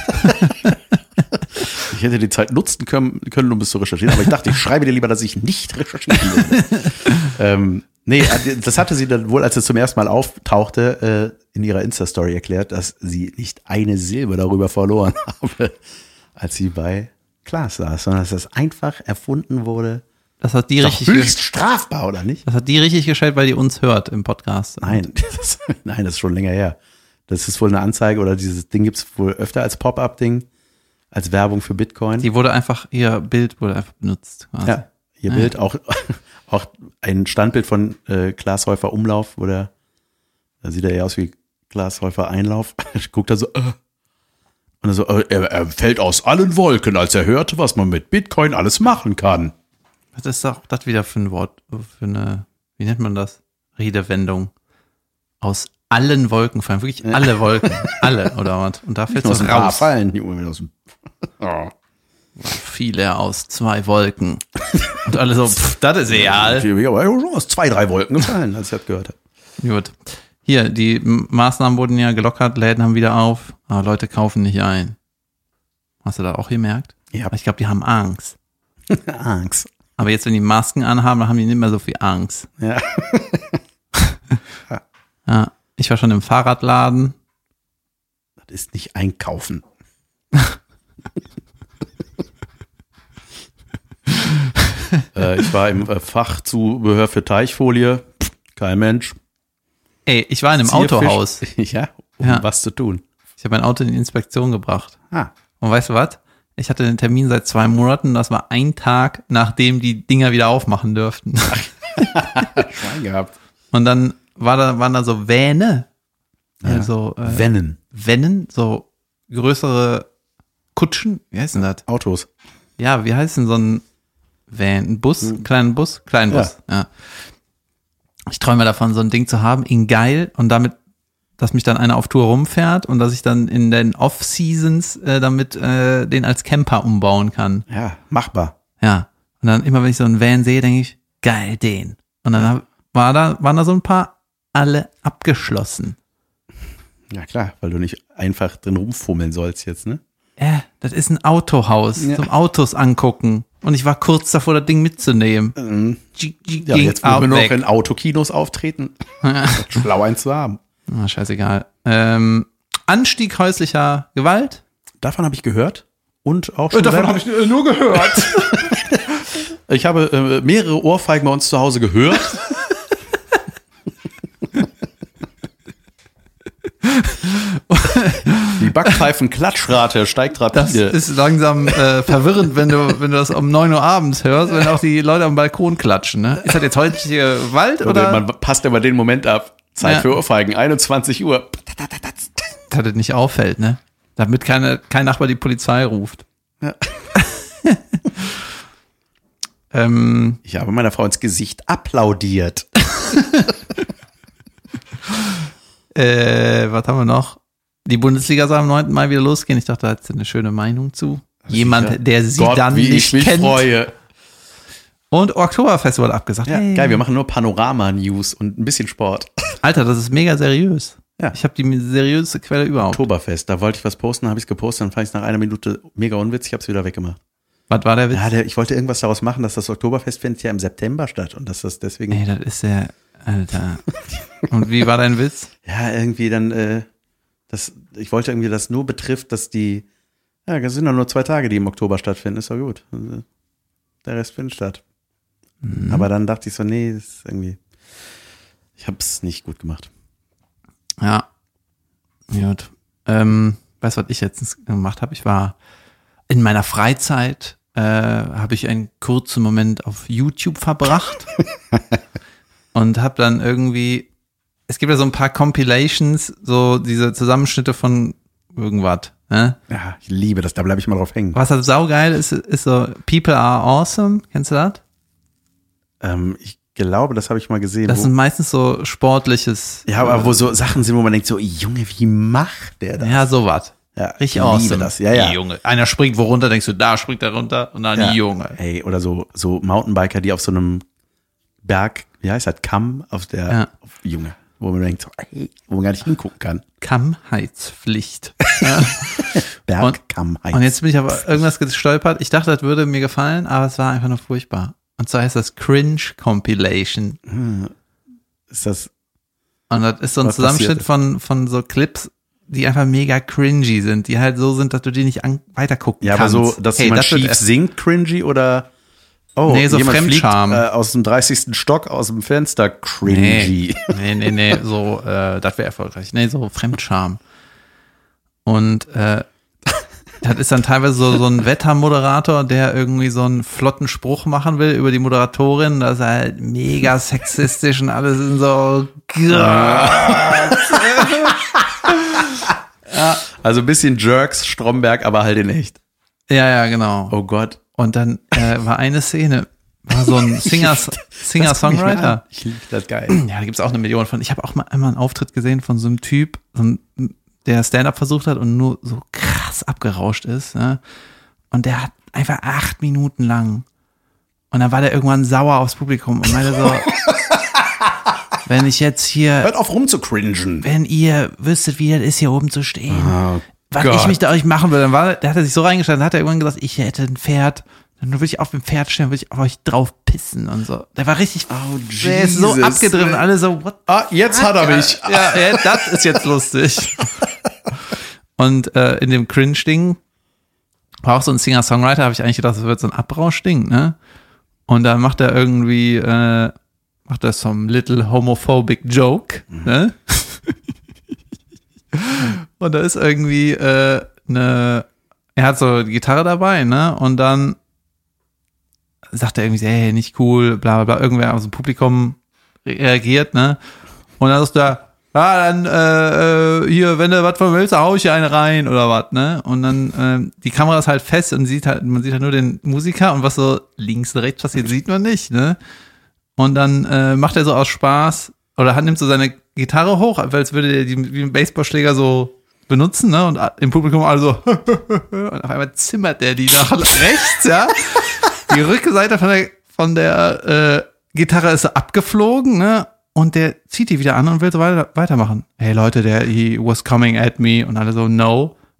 Ich hätte die Zeit nutzen können, um es zu recherchieren, aber ich dachte, ich schreibe dir lieber, dass ich nicht recherchieren will. Nee, das hatte sie dann wohl, als es zum ersten Mal auftauchte, in ihrer Insta-Story erklärt, dass sie nicht eine Silbe darüber verloren habe, als sie bei Klaas saß, sondern dass das einfach erfunden wurde. Das hat die ist richtig höchst strafbar, oder nicht? Das hat die richtig gestellt, weil die uns hört im Podcast. Nein, das ist schon länger her. Das ist wohl eine Anzeige oder dieses Ding gibt's wohl öfter als Pop-up-Ding, als Werbung für Bitcoin. Ihr Bild wurde einfach benutzt. Quasi. Ja, ihr Bild, auch ein Standbild von Klaas Häufer Umlauf, da sieht er eher aus wie Klaas Häufer Einlauf. Guckt da so, und er so, er fällt aus allen Wolken, als er hörte, was man mit Bitcoin alles machen kann. Was ist doch das wieder für ein Wort, für eine, wie nennt man das? Redewendung. Aus allen Wolken fallen, wirklich alle Wolken, alle, oder was? Und da fällt es raus. Fallen. Oh. Viele aus 2 Wolken. Und alle so, das ist real. Ich habe schon aus 2, 3 Wolken gefallen, als ich das gehört habe. Gut. Hier, die Maßnahmen wurden ja gelockert, Läden haben wieder auf, aber Leute kaufen nicht ein. Hast du da auch gemerkt? Ja. Ich glaube, die haben Angst. Angst. Aber jetzt, wenn die Masken anhaben, dann haben die nicht mehr so viel Angst. Ja. Ja. Ich war schon im Fahrradladen. Das ist nicht einkaufen. Ich war im Fachzubehör für Teichfolie. Kein Mensch. Ey, ich war in einem Autohaus. Ja, was zu tun. Ich habe mein Auto in die Inspektion gebracht. Ah. Und weißt du was? Ich hatte den Termin seit 2 Monaten. Das war ein Tag, nachdem die Dinger wieder aufmachen dürften. Schwein gehabt. Und dann waren da so Wähne. Ja. Also, Wennen, so größere Kutschen. Wie heißt denn das? Autos. Ja, wie heißt denn so ein Van? Ein Bus? Kleinen Bus? Ja. Ich träume davon, so ein Ding zu haben, in geil und damit, dass mich dann einer auf Tour rumfährt und dass ich dann in den Off-Seasons damit den als Camper umbauen kann. Ja, machbar. Ja. Und dann immer, wenn ich so einen Van sehe, denke ich, geil, den. Und dann waren da so ein paar, alle abgeschlossen. Ja klar, weil du nicht einfach drin rumfummeln sollst jetzt, ne? Das ist ein Autohaus, zum Autos angucken. Und ich war kurz davor, das Ding mitzunehmen. Ja, jetzt wollen wir noch in Autokinos auftreten. Schlau eins zu haben. Scheißegal. Anstieg häuslicher Gewalt. Davon habe ich gehört. Und auch schon davon habe ich nur gehört. Ich habe mehrere Ohrfeigen bei uns zu Hause gehört. Die Backpfeifen-Klatschrate steigt rapide. Das ist langsam verwirrend, wenn du das um 9 Uhr abends hörst, wenn auch die Leute am Balkon klatschen. Ne? Ist das jetzt häusliche Gewalt oder? Man passt immer den Moment ab. Zeit für Ohrfeigen, 21 Uhr. Dass das nicht auffällt, ne? Damit kein Nachbar die Polizei ruft. Ja. Ich habe meiner Frau ins Gesicht applaudiert. Was haben wir noch? Die Bundesliga soll am 9. Mai wieder losgehen. Ich dachte, da hat sie eine schöne Meinung zu. Jemand, der sie Gott, dann wie nicht ich mich kennt. Freue. Und Oktoberfest wurde abgesagt. Ja, geil, wir machen nur Panorama-News und ein bisschen Sport. Alter, das ist mega seriös. Ja. Ich habe die seriöseste Quelle überhaupt. Oktoberfest, da wollte ich was posten, habe ich es gepostet, dann fand ich es nach einer Minute mega unwitzig, habe es wieder weggemacht. Was war der Witz? Ja, ich wollte irgendwas daraus machen, dass das Oktoberfest findet ja im September statt und dass das deswegen... Ey, das ist ja... Alter. Und wie war dein Witz? Ja, irgendwie dann... ich wollte irgendwie, dass nur betrifft, dass die... Ja, das sind doch nur 2 Tage, die im Oktober stattfinden, ist doch gut. Der Rest findet statt. Mhm. Aber dann dachte ich so, nee, das ist irgendwie... Ich habe es nicht gut gemacht. Ja. Gut. Weißt du, was ich jetzt gemacht habe? Ich war in meiner Freizeit, habe ich einen kurzen Moment auf YouTube verbracht und habe dann irgendwie, es gibt ja so ein paar Compilations, so diese Zusammenschnitte von irgendwas. Ne? Ja, ich liebe das, da bleibe ich mal drauf hängen. Was halt saugeil ist so People Are Awesome. Kennst du das? Ich glaube, das habe ich mal gesehen. Das sind meistens so sportliches. Ja, aber wo so Sachen sind, wo man denkt so, Junge, wie macht der das? Ja, sowas. Ja, richtig awesome. awesome. Das. Ja. Junge. Einer springt wo runter, denkst du, da springt er runter und dann die Junge. Ey, oder so Mountainbiker, die auf so einem Berg, wie heißt das, Kamm Junge, wo man denkt so, ey, wo man gar nicht hingucken kann. Kammheitspflicht. Bergkammheiz. Und jetzt bin ich aber irgendwas gestolpert. Ich dachte, das würde mir gefallen, aber es war einfach nur furchtbar. Und zwar heißt das Cringe Compilation. Ist das? Und das ist so ein Zusammenschnitt von so Clips, die einfach mega cringy sind, die halt so sind, dass du die nicht weitergucken kannst. Ja, aber so, dass jemand schief singt, cringy oder nee, so jemand Fremdscham. Fliegt, aus dem 30. Stock aus dem Fenster, cringy. Nee, so, das wäre erfolgreich. Nee, so Fremdscham. Und das ist dann teilweise so ein Wettermoderator, der irgendwie so einen flotten Spruch machen will über die Moderatorin. Das ist halt mega sexistisch und alles sind so. Ja. Also ein bisschen Jerks, Stromberg, aber halt in echt. Ja, genau. Oh Gott. Und dann war eine Szene, war so ein Singer-Songwriter. Ich liebe das geil. Ja, da gibt's auch 1 Million von. Ich habe auch mal einmal einen Auftritt gesehen von so einem Typ, der Stand-up versucht hat und nur so krass abgerauscht ist. Ne? Und der hat einfach 8 Minuten lang. Und dann war der irgendwann sauer aufs Publikum und meinte so, wenn ich jetzt hier... Hört auf rumzukringen. Wenn ihr wüsstet, wie das ist, hier oben zu stehen. Oh, was ich mich da euch machen will. Dann hat er sich so reingestellt, dann hat er irgendwann gesagt, ich hätte ein Pferd. Dann würde ich auf dem Pferd stehen, würde ich auf euch drauf pissen und so. Der war richtig, der ist so abgedriftet. Alle so, what? Jetzt hat er mich. Ja, das ist jetzt lustig. Und in dem Cringe-Ding war auch so ein Singer-Songwriter, habe ich eigentlich gedacht, das wird so ein Abrausch-Ding, ne? Und dann macht er irgendwie, macht er so ein little homophobic joke, ne? Und da ist irgendwie er hat so die Gitarre dabei, ne? Und dann sagt er irgendwie so, hey, nicht cool, bla bla bla. Irgendwer aus dem Publikum reagiert, ne? Und dann ist da, dann hier, wenn du was von willst, hau ich hier eine rein oder was, ne? Und dann die Kamera ist halt fest und man sieht halt nur den Musiker und was so links und rechts passiert, sieht man nicht, ne? Und dann macht er so aus Spaß oder nimmt so seine Gitarre hoch, als würde er die wie einen Baseballschläger so benutzen, ne? Und im Publikum also und auf einmal zimmert der die nach rechts, ja? Die Rückseite von der Gitarre ist so abgeflogen, ne? Und der zieht die wieder an und will so weitermachen. Hey Leute, he was coming at me und alle so, no.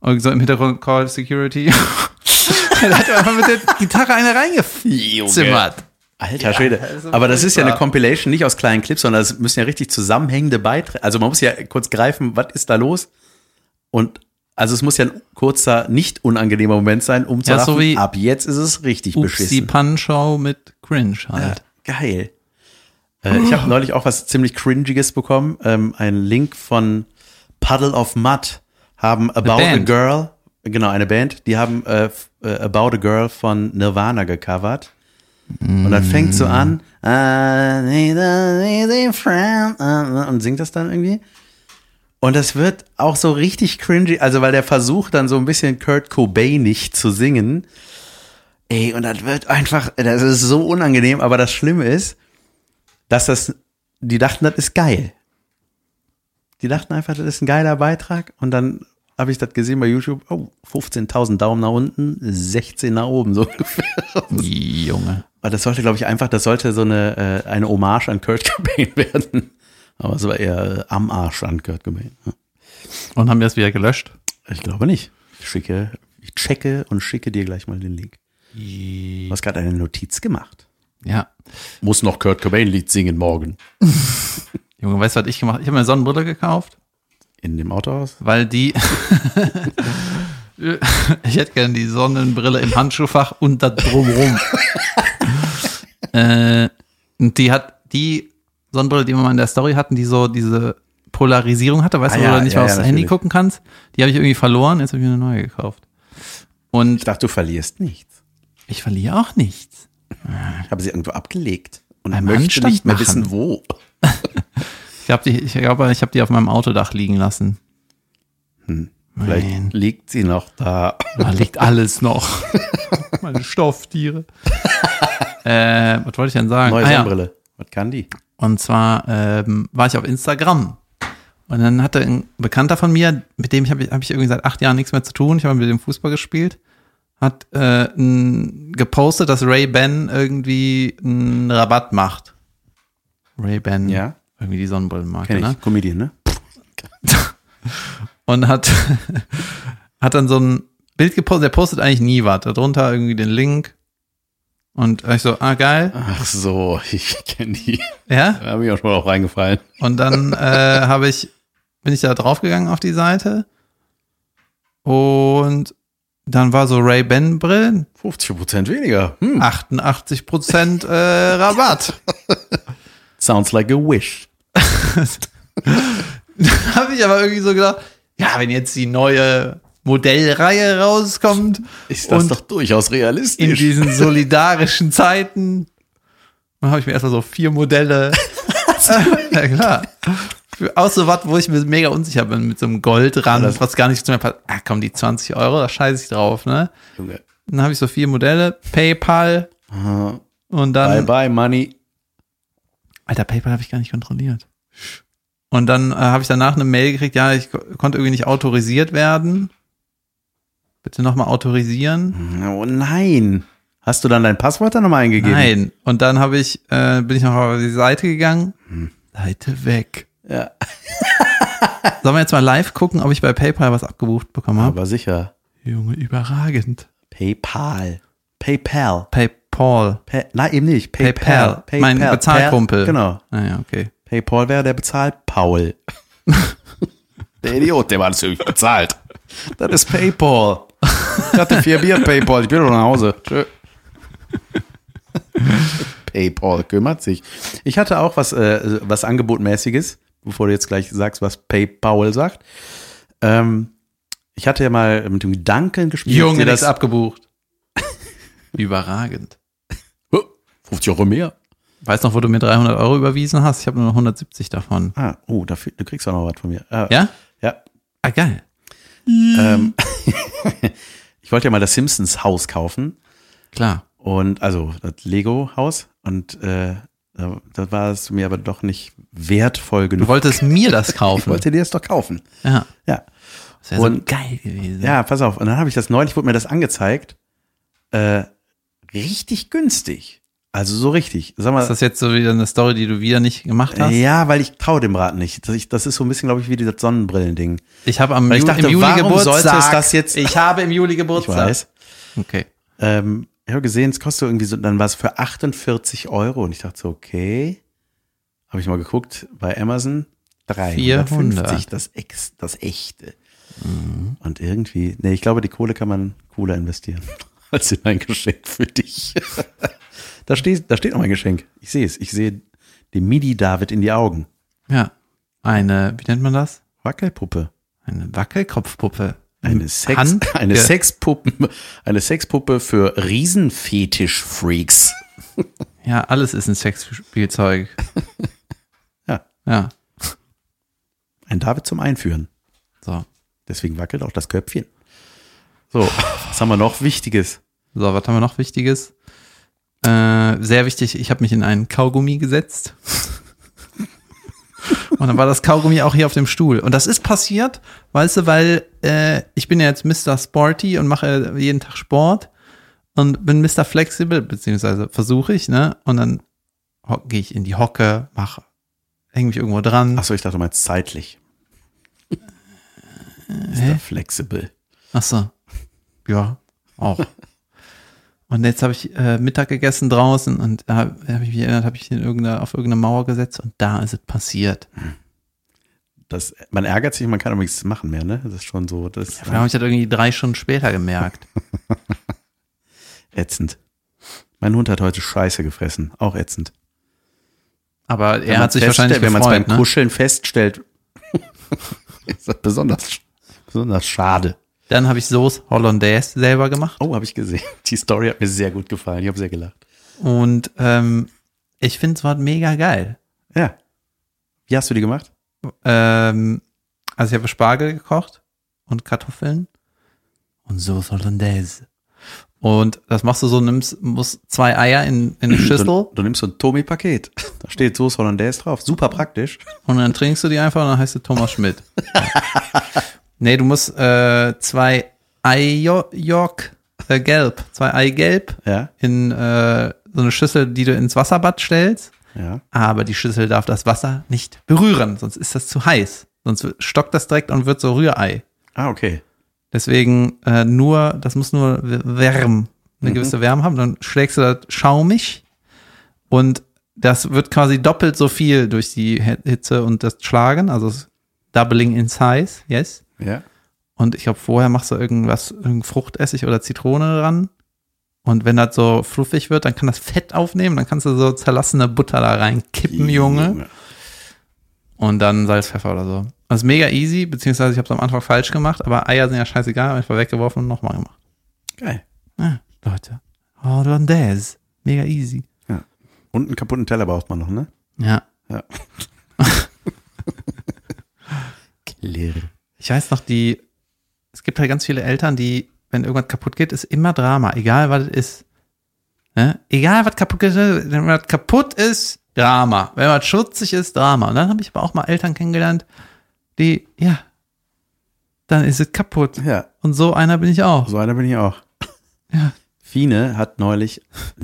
Und so im Hintergrund Call Security. Er hat einfach mit der Gitarre eine reingezimmert. Alter Schwede. Aber das ist ja eine Compilation nicht aus kleinen Clips, sondern das müssen ja richtig zusammenhängende Beiträge. Also man muss ja kurz greifen, was ist da los? Und also es muss ja ein kurzer, nicht unangenehmer Moment sein, um zu Ja, raffen, so wie ab jetzt ist es richtig Die beschissen. Pan-Show mit Cringe halt. Ja, geil. Ich habe neulich auch was ziemlich Cringiges bekommen. Einen Link von Puddle of Mud haben About a Band. Girl, genau, eine Band, die haben About a Girl von Nirvana gecovert. Und dann fängt so an, I need a friend, und singt das dann irgendwie. Und das wird auch so richtig cringy, also weil der versucht dann so ein bisschen Kurt Cobainig zu singen. Ey, und das wird einfach, das ist so unangenehm, aber das Schlimme ist, dass die dachten, das ist geil. Die dachten einfach, das ist ein geiler Beitrag. Und dann habe ich das gesehen bei YouTube, 15.000 Daumen nach unten, 16 nach oben, so ungefähr. Junge. Aber das sollte, glaube ich, das sollte so eine Hommage an Kurt Cobain werden. Aber es war eher am Arsch an Kurt Cobain. Ja. Und haben wir das wieder gelöscht? Ich glaube nicht. Ich checke und schicke dir gleich mal den Link. Du hast gerade eine Notiz gemacht. Ja. Muss noch Kurt Cobain-Lied singen morgen. Junge, weißt du, was ich gemacht habe? Ich habe mir eine Sonnenbrille gekauft. In dem Autohaus? Weil die ich hätte gerne die Sonnenbrille im Handschuhfach und da drumrum. Und die Sonnenbrille, die wir mal in der Story hatten, die so diese Polarisierung hatte, weißt du, wo du nicht mal aufs Handy gucken kannst, die habe ich irgendwie verloren, jetzt habe ich mir eine neue gekauft. Und ich dachte, du verlierst nichts. Ich verliere auch nichts. Ich habe sie irgendwo abgelegt und Beim möchte Handstand nicht mehr machen. wissen, wo. Ich glaube, ich hab die auf meinem Autodach liegen lassen. Vielleicht Nein. liegt sie noch da. Da liegt alles noch. Meine Stofftiere. Was wollte ich denn sagen? Neue Ja. Sonnenbrille. Was kann die? Und zwar war ich auf Instagram. Und dann hatte ein Bekannter von mir, mit dem hab ich irgendwie seit 8 Jahren nichts mehr zu tun. Ich habe mit dem Fußball gespielt. Hat gepostet, dass Ray-Ban irgendwie einen Rabatt macht. Ray-Ban, Ja. irgendwie die Sonnenbrillenmarke, Kenn ich. ne? Comedian, ne? Und hat dann so ein Bild gepostet, der postet eigentlich nie was. Darunter irgendwie den Link. Und ich so, geil. Ach so, ich kenne die. Ja? Da habe ich auch schon mal auch reingefallen. Und dann bin ich da draufgegangen auf die Seite. Und dann war so Ray-Ban-Brillen. 50% weniger. 88% Rabatt. Sounds like a wish. Da habe ich aber irgendwie so gedacht, ja, wenn jetzt die neue Modellreihe rauskommt Ist das und doch durchaus realistisch. in diesen solidarischen Zeiten, dann habe ich mir erstmal so 4 Modelle. Ja, klar. Auch so was, wo ich mir mega unsicher bin, mit so einem Goldrand, was gar nicht zu mir passt. Komm, die 20 Euro, da scheiße ich drauf, ne? Junge. Dann habe ich so 4 Modelle, PayPal und dann. Bye, money. Alter, PayPal habe ich gar nicht kontrolliert. Und dann habe ich danach eine Mail gekriegt, ja, ich konnte irgendwie nicht autorisiert werden. Bitte nochmal autorisieren. Oh nein. Hast du dann dein Passwort dann nochmal eingegeben? Nein. Und dann bin ich noch auf die Seite gegangen. Seite weg. Ja. Sollen wir jetzt mal live gucken, ob ich bei PayPal was abgebucht bekommen habe? Aber sicher. Junge, überragend. PayPal. PayPal. Nein, eben nicht. PayPal. Mein Bezahlkumpel. Genau. Ja, okay. PayPal wäre der bezahlt Paul. Der Idiot, der war das irgendwie bezahlt. Das ist PayPal. Ich hatte 4 Bier PayPal, ich bin doch nach Hause. Tschö. PayPal kümmert sich. Ich hatte auch was Angebotmäßiges, bevor du jetzt gleich sagst, was PayPal sagt. Ich hatte ja mal mit dem Gedanken gespielt. Junge, das abgebucht. Überragend. 50 Euro mehr. Weißt noch, wo du mir 300 Euro überwiesen hast? Ich habe nur noch 170 davon. Dafür, du kriegst auch noch was von mir. Ja? Ja. Geil. Ich wollte ja mal das Simpsons-Haus kaufen. Klar. Und also das Lego-Haus. Und das war es mir aber doch nicht wertvoll genug. Du wolltest mir das Ich kaufen. wollte dir das doch kaufen. Ja. Ja. Das wäre so Und- geil gewesen. Ja, pass auf. Und dann habe ich das neulich, wurde mir das angezeigt. Richtig günstig. Also so richtig. Sag mal, Ist das jetzt so wieder eine Story, die du wieder nicht gemacht hast? ja, weil ich traue dem Rat nicht. Das ist so ein bisschen, glaube ich, wie dieses Sonnenbrillending. Ich habe im Weil ich dachte, Juli warum Geburtstag. sollte es das jetzt? Ich habe im Juli Ich Geburtstag. weiß. Okay. Ich habe gesehen, es kostet irgendwie so, dann war es für 48 € und ich dachte so, okay. Habe ich mal geguckt bei Amazon. 350, 400. das echte. Und irgendwie, ich glaube, die Kohle kann man cooler investieren als in ein Geschenk für dich. Da steht noch mein Geschenk. Ich sehe es. Ich sehe dem Midi-David in die Augen. Ja. Wie nennt man das? Wackelpuppe. Eine Wackelkopfpuppe. Eine Sexpuppe für Riesenfetisch-Freaks. Ja, alles ist ein Sexspielzeug. Ja. Ja. Ein David zum Einführen. So. Deswegen wackelt auch das Köpfchen. So, was haben wir noch Wichtiges? So, was haben wir noch Wichtiges? Sehr wichtig, ich habe mich in einen Kaugummi gesetzt. Und dann war das Kaugummi auch hier auf dem Stuhl. Und das ist passiert, weißt du, weil ich bin ja jetzt Mr. Sporty und mache jeden Tag Sport und bin Mr. Flexible, beziehungsweise versuche ich, ne? Und dann gehe ich in die Hocke, hänge mich irgendwo dran. Achso, ich dachte, du meinst zeitlich. Ist da flexibel. Achso. Ja, auch. Und jetzt habe ich Mittag gegessen draußen und da habe ich mich erinnert, habe ich auf irgendeine Mauer gesetzt und da ist es passiert. Man ärgert sich, man kann aber nichts machen mehr, ne? Das ist schon so. Da habe ich das irgendwie 3 Stunden später gemerkt. Ätzend. Mein Hund hat heute Scheiße gefressen. Auch ätzend. Aber er hat sich wahrscheinlich gefreut, wenn man es beim ne? Kuscheln feststellt, ist das besonders schade. Dann habe ich Sauce Hollandaise selber gemacht. Oh, habe ich gesehen. Die Story hat mir sehr gut gefallen. Ich habe sehr gelacht. Und ich finde es war mega geil. Ja. Wie hast du die gemacht? Also ich habe Spargel gekocht und Kartoffeln und Sauce Hollandaise. Und das machst du so, musst 2 Eier in eine Schüssel. Du nimmst so ein Tomi-Paket. Da steht Sauce Hollandaise drauf. Super praktisch. Und dann trinkst du die einfach und dann heißt du Thomas Schmidt. Nee, du musst 2 Eigelb Ja. in so eine Schüssel, die du ins Wasserbad stellst. Ja. Aber die Schüssel darf das Wasser nicht berühren, sonst ist das zu heiß. Sonst stockt das direkt und wird so Rührei. Ah, okay. Deswegen das muss nur Wärme, eine gewisse Wärme haben. Dann schlägst du das schaumig und das wird quasi doppelt so viel durch die Hitze und das Schlagen, also doubling in size, yes. Ja. Und ich glaube, vorher machst du irgendein Fruchtessig oder Zitrone dran. Und wenn das so fluffig wird, dann kann das Fett aufnehmen, dann kannst du so zerlassene Butter da reinkippen, Junge. Und dann Salz, Pfeffer oder so. Das ist mega easy, beziehungsweise ich habe es am Anfang falsch gemacht, aber Eier sind ja scheißegal, habe ich mal weggeworfen und nochmal gemacht. Geil. Ja, Leute. Hollandaise. Mega easy. Ja. Und einen kaputten Teller braucht man noch, ne? Ja. Ja. Klirr. Ich weiß noch, es gibt halt ganz viele Eltern, die, wenn irgendwas kaputt geht, ist immer Drama, egal was es ist. Ne? Egal was kaputt ist, wenn was kaputt ist, Drama. Wenn was schutzig ist, Drama. Und dann habe ich aber auch mal Eltern kennengelernt, die, ja, dann ist es kaputt. Ja. Und so einer bin ich auch. So einer bin ich auch. Ja. Fine hat neulich,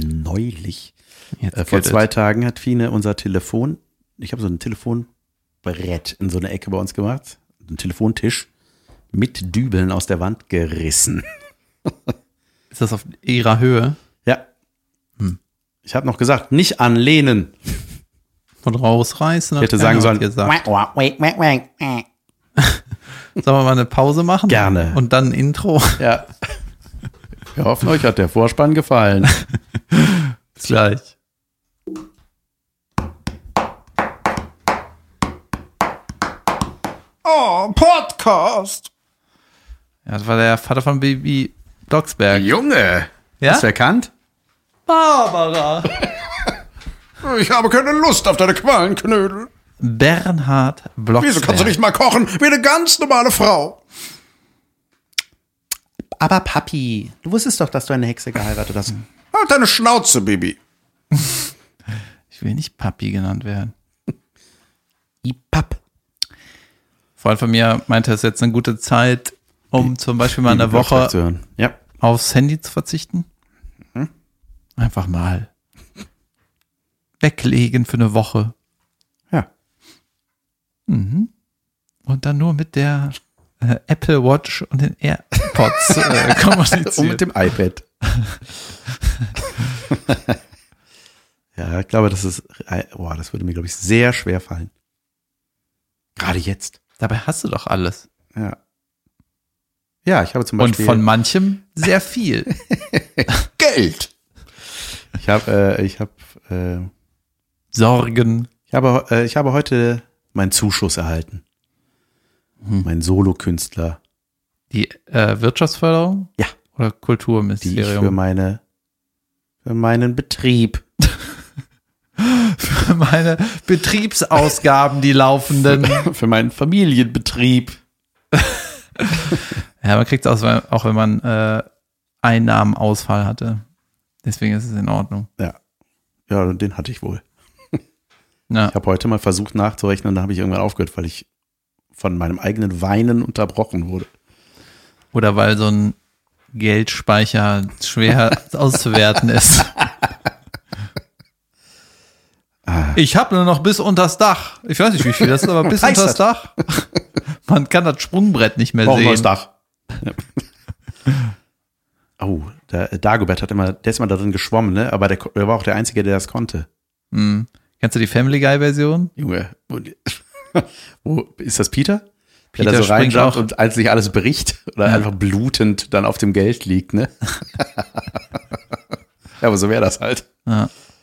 vor 2 Tagen hat Fine unser Telefon, ich habe so ein Telefonbrett in so eine Ecke bei uns gemacht, einen Telefontisch, mit Dübeln aus der Wand gerissen. Ist das auf ihrer Höhe? Ja. Ich habe noch gesagt, nicht anlehnen. Von rausreißen? Ich hätte sagen sollen, Sollen wir mal eine Pause machen? Gerne. Und dann ein Intro? ja. Wir hoffen, euch hat der Vorspann gefallen. Bis gleich. Oh, Podcast. Ja, das war der Vater von Baby Blocksberg. Junge. Ja? Hast du erkannt? Barbara. Ich habe keine Lust auf deine Qualenknödel. Bernhard Blocksberg. Wieso kannst du nicht mal kochen wie eine ganz normale Frau? Aber Papi, du wusstest doch, dass du eine Hexe geheiratet hast. Halt deine Schnauze, Baby. Ich will nicht Papi genannt werden. Ipap. Freund von mir meinte, es ist jetzt eine gute Zeit, um zum Beispiel mal eine Woche zu hören. Ja. aufs Handy zu verzichten. Einfach mal. weglegen für eine Woche. Ja. Mhm. Und dann nur mit der Apple Watch und den AirPods kommunizieren. Und mit dem iPad. Ja, ich glaube, das würde mir, glaube ich, sehr schwer fallen. Gerade jetzt. Dabei hast du doch alles. Ja. Ja, ich habe zum Beispiel. Und von manchem sehr viel. Geld. Ich habe Sorgen. Ich habe heute meinen Zuschuss erhalten. Mein Solokünstler. Die Wirtschaftsförderung? Ja. Oder Die ich Kulturministerium? für meinen Betrieb. Für meine Betriebsausgaben, die laufenden. Für meinen Familienbetrieb. Ja, man kriegt es auch, wenn man Einnahmenausfall hatte. Deswegen ist es in Ordnung. Ja, und den hatte ich wohl. Ja. Ich habe heute mal versucht nachzurechnen, da habe ich irgendwann aufgehört, weil ich von meinem eigenen Weinen unterbrochen wurde. Oder weil so ein Geldspeicher schwer auszuwerten ist. Ich habe nur noch bis unters Dach. Ich weiß nicht, wie viel das ist, aber bis Reicht unters Dach. Man kann das Sprungbrett nicht mehr Brauchen wir sehen. das Dach. Ja. Oh, der Dagobert der ist immer da drin geschwommen, ne? Aber der war auch der Einzige, der das konnte. Hm. Kennst du die Family Guy Version? Junge, wo ist das Peter? Peter der da so springt reinjumpt auch. und als sich alles bricht oder einfach blutend dann auf dem Geld liegt, ne? Ja, aber so wäre das halt. Ja.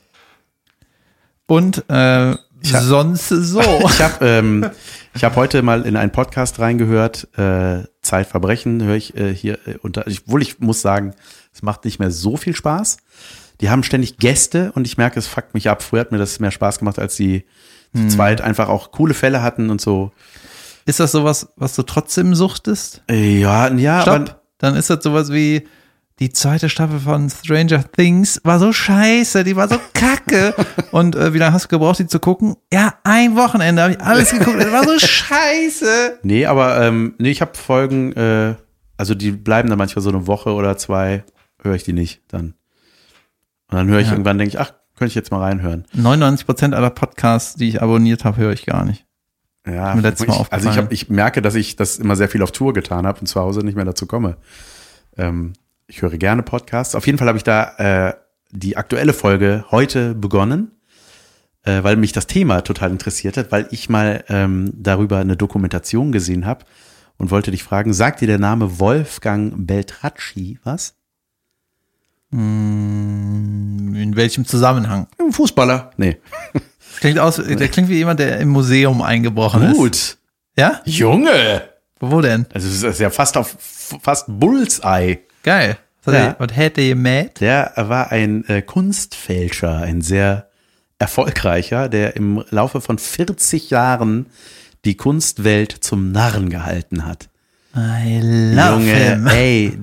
Und sonst so. Ich hab heute mal in einen Podcast reingehört, Zeitverbrechen höre ich hier obwohl ich muss sagen, es macht nicht mehr so viel Spaß. Die haben ständig Gäste und ich merke, es fuckt mich ab. Früher hat mir das mehr Spaß gemacht, als die zu zweit einfach auch coole Fälle hatten und so. Ist das sowas, was du trotzdem suchtest? Ja, Stopp. aber Dann ist das sowas wie die zweite Staffel von Stranger Things war so scheiße, die war so kacke. Und wie lange hast du gebraucht, die zu gucken? Ja, ein Wochenende habe ich alles geguckt, das war so scheiße. nee, aber ich habe Folgen, also die bleiben dann manchmal so eine Woche oder zwei, höre ich die nicht dann. Und dann höre ich irgendwann, denke ich, ach, könnte ich jetzt mal reinhören. 99% aller Podcasts, die ich abonniert habe, höre ich gar nicht. Ja, Mir letztes Mal aufgefallen. ich merke, dass ich das immer sehr viel auf Tour getan habe und zu Hause nicht mehr dazu komme. Ich höre gerne Podcasts. Auf jeden Fall habe ich da die aktuelle Folge heute begonnen, weil mich das Thema total interessiert hat, weil ich mal darüber eine Dokumentation gesehen habe und wollte dich fragen, sagt dir der Name Wolfgang Beltracchi was? In welchem Zusammenhang? Ein Fußballer? Nee. Der klingt wie jemand, der im Museum eingebrochen ist. Gut. Ja? Junge! Wo denn? Also es ist ja fast Bullseye. Geil. Was hätte ihr gemäht? Der war ein Kunstfälscher, ein sehr erfolgreicher, der im Laufe von 40 Jahren die Kunstwelt zum Narren gehalten hat. I love him. Ey,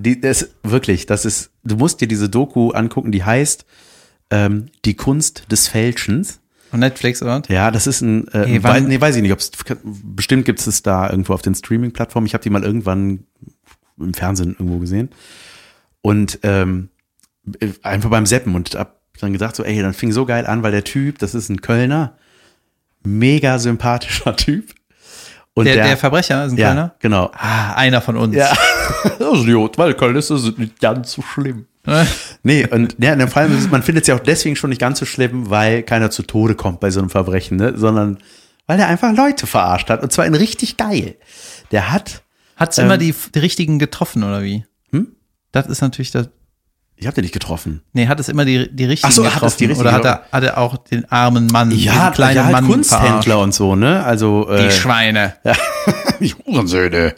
du musst dir diese Doku angucken, die heißt Die Kunst des Fälschens. Von Netflix, oder? Ja, das ist weiß ich nicht, bestimmt gibt es da irgendwo auf den Streaming-Plattformen. Ich habe die mal irgendwann im Fernsehen irgendwo gesehen. Und einfach beim Zappen und hab dann gedacht so, ey, dann fing so geil an, weil der Typ, das ist ein Kölner, mega sympathischer Typ. Und Der Verbrecher ist ein Kölner? Ja, genau. Ah, einer von uns. Ja, das ist gut, weil Köln ist nicht ganz so schlimm. Nee, und ja, vor allem, man findet es ja auch deswegen schon nicht ganz so schlimm, weil keiner zu Tode kommt bei so einem Verbrechen, ne? Sondern weil er einfach Leute verarscht hat. Und zwar in richtig geil. Der hat's immer die richtigen getroffen, oder wie? Das ist natürlich das. Ich hab den nicht getroffen. Nee, hat es immer die richtigen Ach so, getroffen? hat es die richtigen oder hat er auch den armen Mann, Ja, den kleinen halt Mann Kunsthändler verarscht? und so, ne? Also Die Schweine. ja, die Hurensöhne.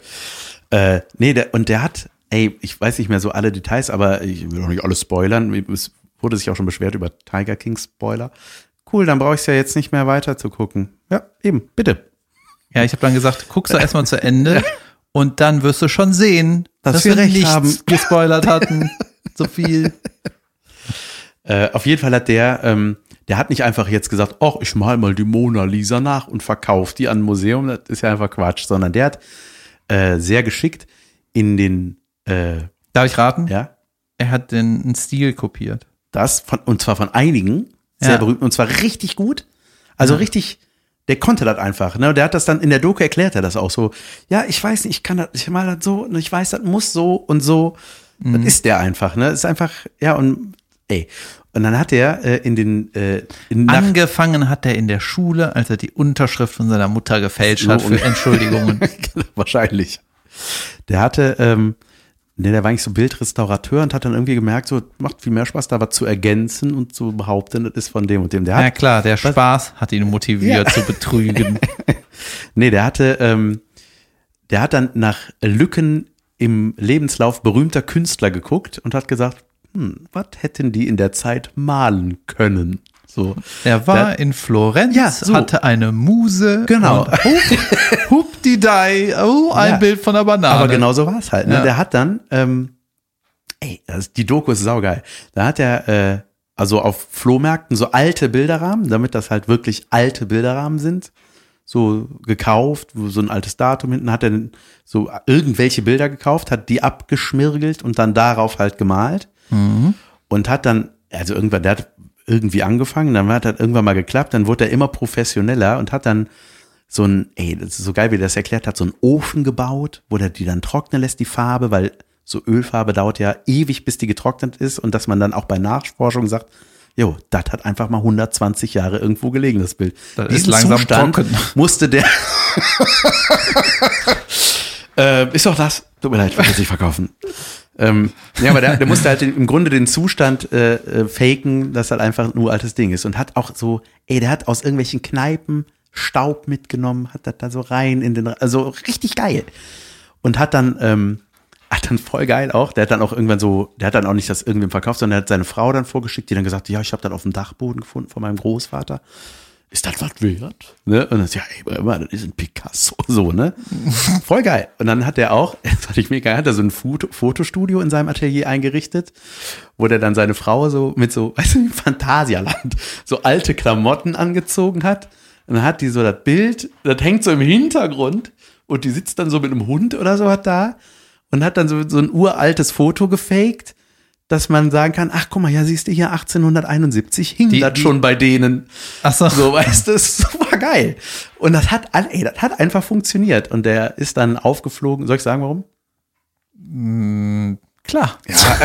Der hat, ich weiß nicht mehr so alle Details, aber ich will auch nicht alles spoilern. Es wurde sich auch schon beschwert über Tiger King Spoiler. Cool, dann brauche ich es ja jetzt nicht mehr weiter zu gucken. Ja, eben, bitte. Ja, ich habe dann gesagt, guckst du erstmal zu Ende und dann wirst du schon sehen, dass wir wir recht nichts haben. gespoilert hatten. So viel. Auf jeden Fall hat der hat nicht einfach jetzt gesagt, ach, ich mal die Mona Lisa nach und verkauft die an ein Museum. Das ist ja einfach Quatsch, sondern der hat sehr geschickt in den Darf ich raten? ja, Er hat den Stil kopiert. und zwar von einigen. sehr berühmt und zwar richtig gut. Also richtig, der konnte das einfach. Ne? Der hat das dann in der Doku erklärt, er das auch so. Ja, ich weiß nicht, ich kann das, ich mal das so und ich weiß, das muss so und so. Das ist der einfach. Ne, ist einfach, ja und ey. Und dann hat er angefangen hat er in der Schule, als er die Unterschrift von seiner Mutter gefälscht hat für Entschuldigungen. Wahrscheinlich. Der hatte, der war eigentlich so Bildrestaurateur und hat dann irgendwie gemerkt, so macht viel mehr Spaß, da was zu ergänzen und zu behaupten, das ist von dem und dem. Ja klar, der Spaß hat ihn motiviert zu betrügen. Nee, der hat dann nach Lücken im Lebenslauf berühmter Künstler geguckt und hat gesagt, was hätten die in der Zeit malen können? So. Er war in Florenz, hatte eine Muse. Genau. Hupdidei, ein Bild von der Banane. Aber genau so war es halt. Ne? Ja. Der hat dann, die Doku ist saugeil. Da hat er, also auf Flohmärkten so alte Bilderrahmen, damit das halt wirklich alte Bilderrahmen sind, so gekauft, wo so ein altes Datum hinten, hat er so irgendwelche Bilder gekauft, hat die abgeschmirgelt und dann darauf halt gemalt. Und hat dann, also irgendwann, der hat irgendwie angefangen, dann hat das irgendwann mal geklappt, dann wurde er immer professioneller und hat dann so ein, das ist so geil, wie er das erklärt hat, so einen Ofen gebaut, wo der die dann trocknen lässt, die Farbe, weil so Ölfarbe dauert ja ewig, bis die getrocknet ist und dass man dann auch bei Nachforschung sagt, jo, das hat einfach mal 120 Jahre irgendwo gelegen, das Bild. Das ist langsam trocken. Musste der ist doch das, tut mir leid, ich will das nicht verkaufen. Ja, aber der musste halt im Grunde den Zustand faken, dass halt einfach nur altes Ding ist und hat auch so, der hat aus irgendwelchen Kneipen Staub mitgenommen, hat das da so rein in den, also richtig geil und hat dann voll geil auch, der hat dann auch irgendwann so, der hat dann auch nicht das irgendwem verkauft, sondern der hat seine Frau dann vorgeschickt, die dann gesagt, ja, ich habe das auf dem Dachboden gefunden von meinem Großvater. Ist das was wert? Ne? Und dann ja, das ist ein Picasso, so, ne? Voll geil. Und dann hat er auch, das fand ich mega geil, hat er so ein Fotostudio in seinem Atelier eingerichtet, wo der dann seine Frau so mit so, weißt du, im Phantasialand, so alte Klamotten angezogen hat. Und dann hat die so das Bild, das hängt so im Hintergrund und die sitzt dann so mit einem Hund oder so hat da und hat dann so ein uraltes Foto gefaked, dass man sagen kann, ach guck mal, ja siehst du hier 1871 hing das schon bei denen. Ach so. So, weißt du, das ist super geil. Und das hat einfach funktioniert. Und der ist dann aufgeflogen. Soll ich sagen, warum? Klar. Ja.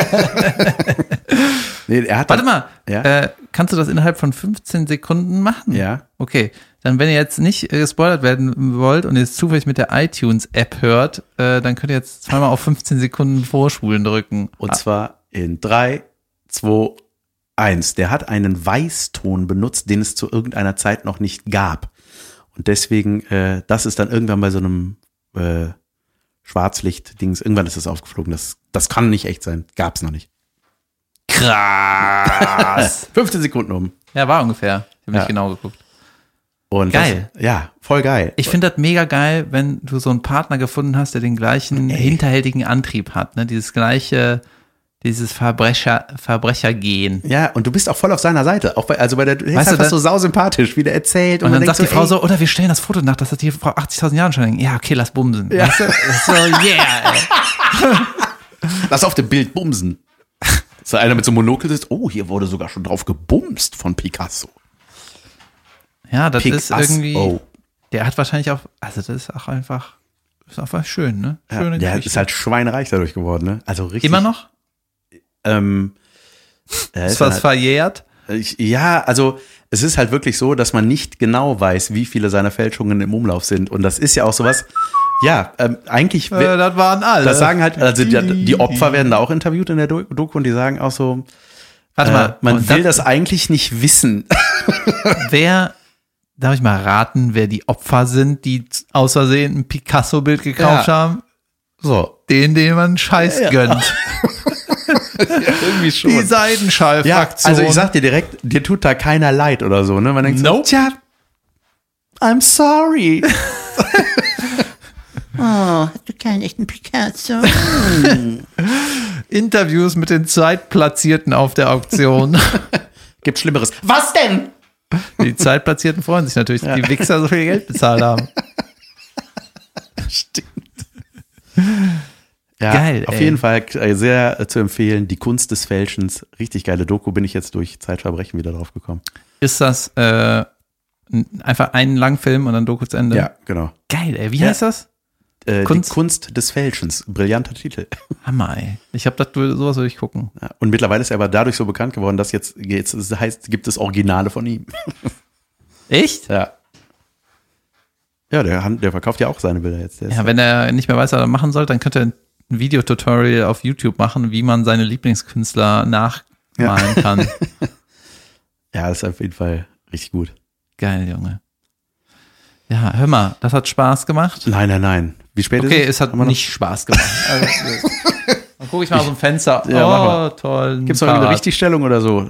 Nee, er hat Warte mal, kannst du das innerhalb von 15 Sekunden machen? Ja. Okay, dann wenn ihr jetzt nicht gespoilert werden wollt und ihr jetzt zufällig mit der iTunes-App hört, dann könnt ihr jetzt zweimal auf 15 Sekunden Vorspulen drücken. Und zwar in 3, 2, 1. Der hat einen Weißton benutzt, den es zu irgendeiner Zeit noch nicht gab. Und deswegen, das ist dann irgendwann bei so einem Schwarzlicht-Dings, irgendwann ist es aufgeflogen. Das kann nicht echt sein. Gab's noch nicht. Krass. 15 Sekunden um. Ja, war ungefähr. Ich habe nicht genau geguckt. Und geil. Voll geil. Ich finde das mega geil, wenn du so einen Partner gefunden hast, der den gleichen hinterhältigen Antrieb hat, ne? Dieses Verbrechergehen. Ja, und du bist auch voll auf seiner Seite. Auch du bist einfach so sausympathisch, wie der erzählt. Und dann sagt die Frau so, oder wir stellen das Foto nach, dass das hier vor 80.000 Jahren schon hängt. Ja, okay, lass bumsen. Ja. Weißt du? So, yeah, ey. Lass auf dem Bild bumsen. Dass einer mit so einem Monokel sitzt, hier wurde sogar schon drauf gebumst von Picasso. Ja, das ist irgendwie, der hat wahrscheinlich auch, also das ist auch einfach schön, ne? Schöne der ist halt schweinereich dadurch geworden, ne? Also richtig. Immer noch? Ist was verjährt? Ja, also es ist halt wirklich so, dass man nicht genau weiß, wie viele seiner Fälschungen im Umlauf sind. Und das ist ja auch sowas, eigentlich. Das waren alle. Das sagen halt, also die Opfer werden da auch interviewt in der Doku und die sagen auch so, warte mal, man will das eigentlich nicht wissen. Darf ich mal raten, wer die Opfer sind, die aus Versehen ein Picasso-Bild gekauft haben? So. Den man Scheiß gönnt. Irgendwie schon. Die Seidenschall-Fraktion. Also ich sag dir direkt, dir tut da keiner leid oder so, ne? Man denkt so, tja, I'm sorry. Du keinen echten Picasso. Interviews mit den Zweitplatzierten auf der Auktion. Gibt's Schlimmeres. Was denn? Die Zweitplatzierten freuen sich natürlich, dass die Wichser so viel Geld bezahlt haben. Stimmt. Ja, Geil, auf ey. jeden Fall sehr zu empfehlen. Die Kunst des Fälschens. Richtig geile Doku, bin ich jetzt durch Zeitverbrechen wieder drauf gekommen. Ist das einfach einen Langfilm und dann Doku zu Ende? Ja, genau. Geil, ey. Wie Ja. heißt das? Die Kunst? Kunst des Fälschens. Brillanter Titel. Hammer, ey. Ich hab gedacht, sowas würde ich gucken. Ja, und mittlerweile ist er aber dadurch so bekannt geworden, dass jetzt es heißt, gibt es Originale von ihm. Echt? Ja. Ja, der verkauft ja auch seine Bilder jetzt. Der ist Ja, wenn er nicht mehr weiß, was er machen soll, dann könnte er ein Videotutorial auf YouTube machen, wie man seine Lieblingskünstler nachmalen kann. ja, das ist auf jeden Fall richtig gut. Geil, Junge. Ja, hör mal, das hat Spaß gemacht. Nein. Wie spät Okay, ist es hat Haben wir noch- nicht Spaß gemacht. Also, dann gucke ich mal aus dem Fenster. Ja, mach Oh, toll. ein Gibt's noch eine Fahrrad. Richtigstellung oder so?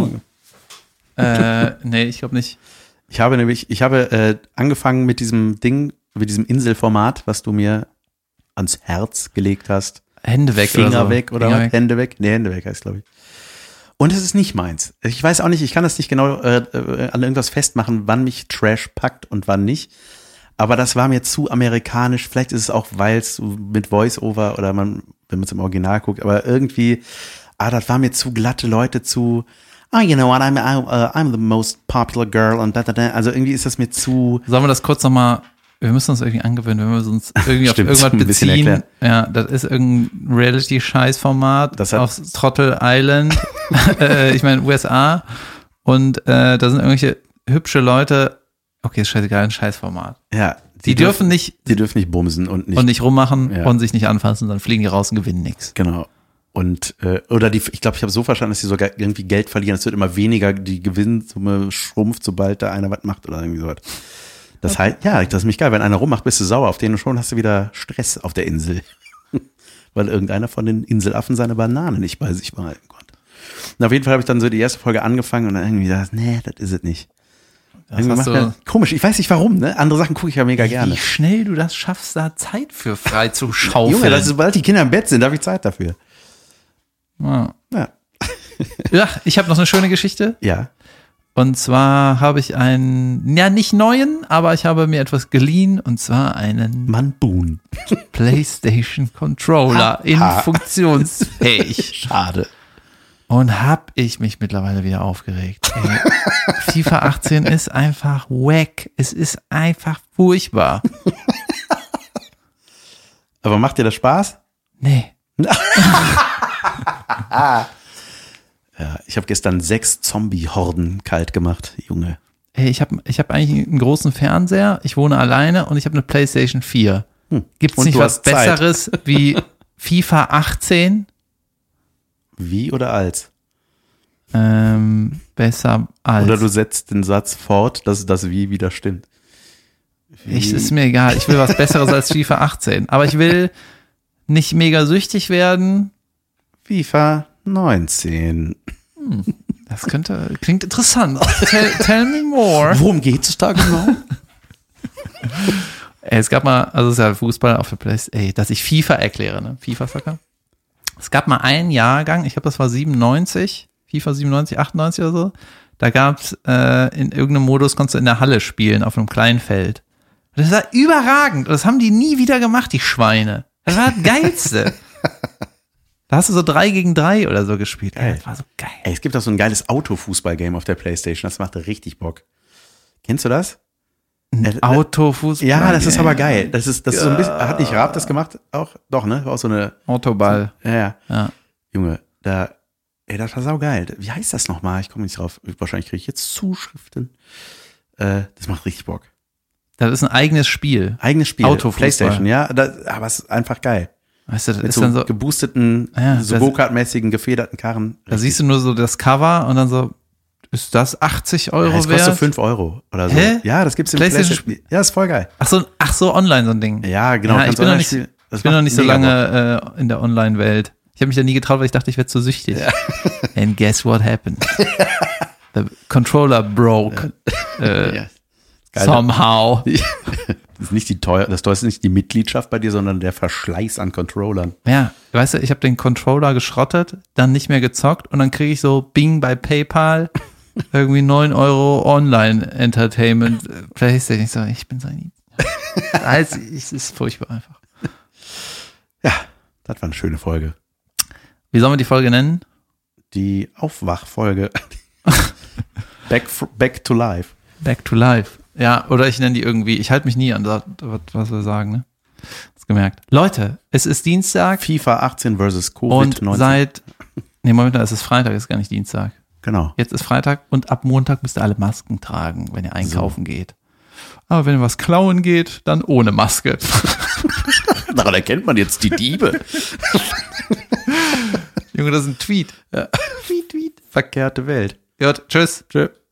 Nee, ich glaube nicht. Ich habe angefangen mit diesem Inselformat, was du mir ans Herz gelegt hast. Hände weg Finger oder so. weg oder Finger was? weg. Hände weg? Nee, Hände weg heißt, glaube ich. Und es ist nicht meins. Ich weiß auch nicht, ich kann das nicht genau an irgendwas festmachen, wann mich Trash packt und wann nicht. Aber das war mir zu amerikanisch. Vielleicht ist es auch, weil es mit Voice-Over oder wenn man es im Original guckt, aber irgendwie, das war mir zu glatte Leute, zu, you know what, I'm the most popular girl und da. Also irgendwie ist das mir zu, Sollen wir das kurz nochmal, wir müssen uns irgendwie angewöhnen, wenn wir uns irgendwie auf Stimmt, irgendwas ein bisschen beziehen. erklären. Ja, das ist irgendein Reality-Scheiß-Format Das hat- auf Trottel Island, ich meine USA, und da sind irgendwelche hübsche Leute, okay, ist scheißegal, ein Scheißformat. ja. Die dürfen nicht bumsen und nicht. und nicht rummachen Ja. und sich nicht anfassen, dann fliegen die raus und gewinnen nichts. Genau. Und, ich glaube, ich habe so verstanden, dass die sogar irgendwie Geld verlieren. Es wird immer weniger, die Gewinnsumme schrumpft, sobald da einer was macht oder irgendwie sowas. Das heißt, ja, das ist mich geil. Wenn einer rummacht, bist du sauer auf den und schon hast du wieder Stress auf der Insel. Weil irgendeiner von den Inselaffen seine Banane nicht bei sich behalten konnte. Und auf jeden Fall habe ich dann so die erste Folge angefangen und dann irgendwie gedacht, nee, das ist es nicht. Das Irgendwie hast macht mir- komisch, ich weiß nicht warum, ne? Andere Sachen gucke ich ja mega gerne. Wie schnell du das schaffst, da Zeit für frei zu schaufeln. Junge, das ist, sobald die Kinder im Bett sind, habe ich Zeit dafür. Ja. Ja. Ja, ich habe noch eine schöne Geschichte. Ja. Und zwar habe ich einen, ja nicht neuen, aber ich habe mir etwas geliehen, und zwar einen Mann, Boon. PlayStation Controller in funktionsfähig. Schade. Und hab ich mich mittlerweile wieder aufgeregt. Ey, FIFA 18 ist einfach wack. Es ist einfach furchtbar. Aber macht dir das Spaß? Nee. Ja, ich habe gestern 6 Zombie-Horden kalt gemacht, Junge. Ey, ich hab eigentlich einen großen Fernseher, ich wohne alleine und ich habe eine PlayStation 4. Gibt's Und nicht du was hast Zeit. Besseres wie FIFA 18? Wie oder als? Besser als. Oder du setzt den Satz fort, dass das Wie wieder stimmt. Ist mir egal. Ich will was Besseres als FIFA 18. Aber ich will nicht mega süchtig werden. FIFA 19. Das klingt interessant. Tell me more. Worum geht es da genau? Ey, es gab mal, also es ist ja Fußball auf der PlayStation, dass ich FIFA erkläre, ne? FIFA-Soccer. Es gab mal einen Jahrgang, ich glaube, das war 97, FIFA 97, 98 oder so. Da gab's in irgendeinem Modus, konntest du in der Halle spielen, auf einem kleinen Feld. Und das war überragend. Und das haben die nie wieder gemacht, die Schweine. Das war das Geilste. Da hast du so 3 gegen 3 oder so gespielt. Ey, das war so geil. Ey, es gibt auch so ein geiles Autofußball-Game auf der PlayStation. Das macht richtig Bock. Kennst du das? Autofußball. Ja, das ist aber geil. Das ist so ein bisschen, hat nicht Raab das gemacht? Auch? Doch, ne? War auch so eine. Autoball. Ja. Ja. Junge, das war saugeil. Wie heißt das nochmal? Ich komme nicht drauf. Wahrscheinlich kriege ich jetzt Zuschriften. Das macht richtig Bock. Das ist ein eigenes Spiel. Eigenes Spiel. Autofußball. PlayStation, ja. Aber es ist einfach geil. Weißt du, das Mit ist so dann so, geboosteten, Ja, so das- Go-Kart-mäßigen, gefederten Karren. da siehst du nur so das Cover und dann so, ist das 80 Euro Es kostet so wert? 5 Euro oder so. Hä? Ja, das gibt's im PlayStation- PlayStation. Ja, ist voll geil. Ach so, online so ein Ding. Ja, genau. Ja, ich kannst bin noch online nicht, spielen. Das ich bin macht noch nicht so mega Bock. lange in der Online-Welt. Ich habe mich da nie getraut, weil ich dachte, ich werde zu süchtig. And guess what happened? The controller broke. Ja. Geil. Somehow. Das ist nicht das teuerste ist nicht die Mitgliedschaft bei dir, sondern der Verschleiß an Controllern. Ja, weißt du, ich habe den Controller geschrottet, dann nicht mehr gezockt und dann kriege ich so Bing bei PayPal irgendwie 9 Euro Online-Entertainment PlayStation. Ich so, ich bin so ein es ist furchtbar einfach. Ja, das Das war eine schöne Folge. Wie sollen wir die Folge nennen? Die Aufwachfolge. Back to life. Back to life. Ja, oder ich nenne die irgendwie, ich halte mich nie an das, was wir sagen, ne? Hast gemerkt. Leute, es ist Dienstag. FIFA 18 versus Und Covid-19. Moment, es ist Freitag, es ist gar nicht Dienstag. Genau. Jetzt ist Freitag und ab Montag müsst ihr alle Masken tragen, wenn ihr einkaufen geht. Aber wenn ihr was klauen geht, dann ohne Maske. Daran erkennt man jetzt die Diebe. Junge, das ist ein Tweet. Tweet. Verkehrte Welt. Gut, tschüss. Tschö.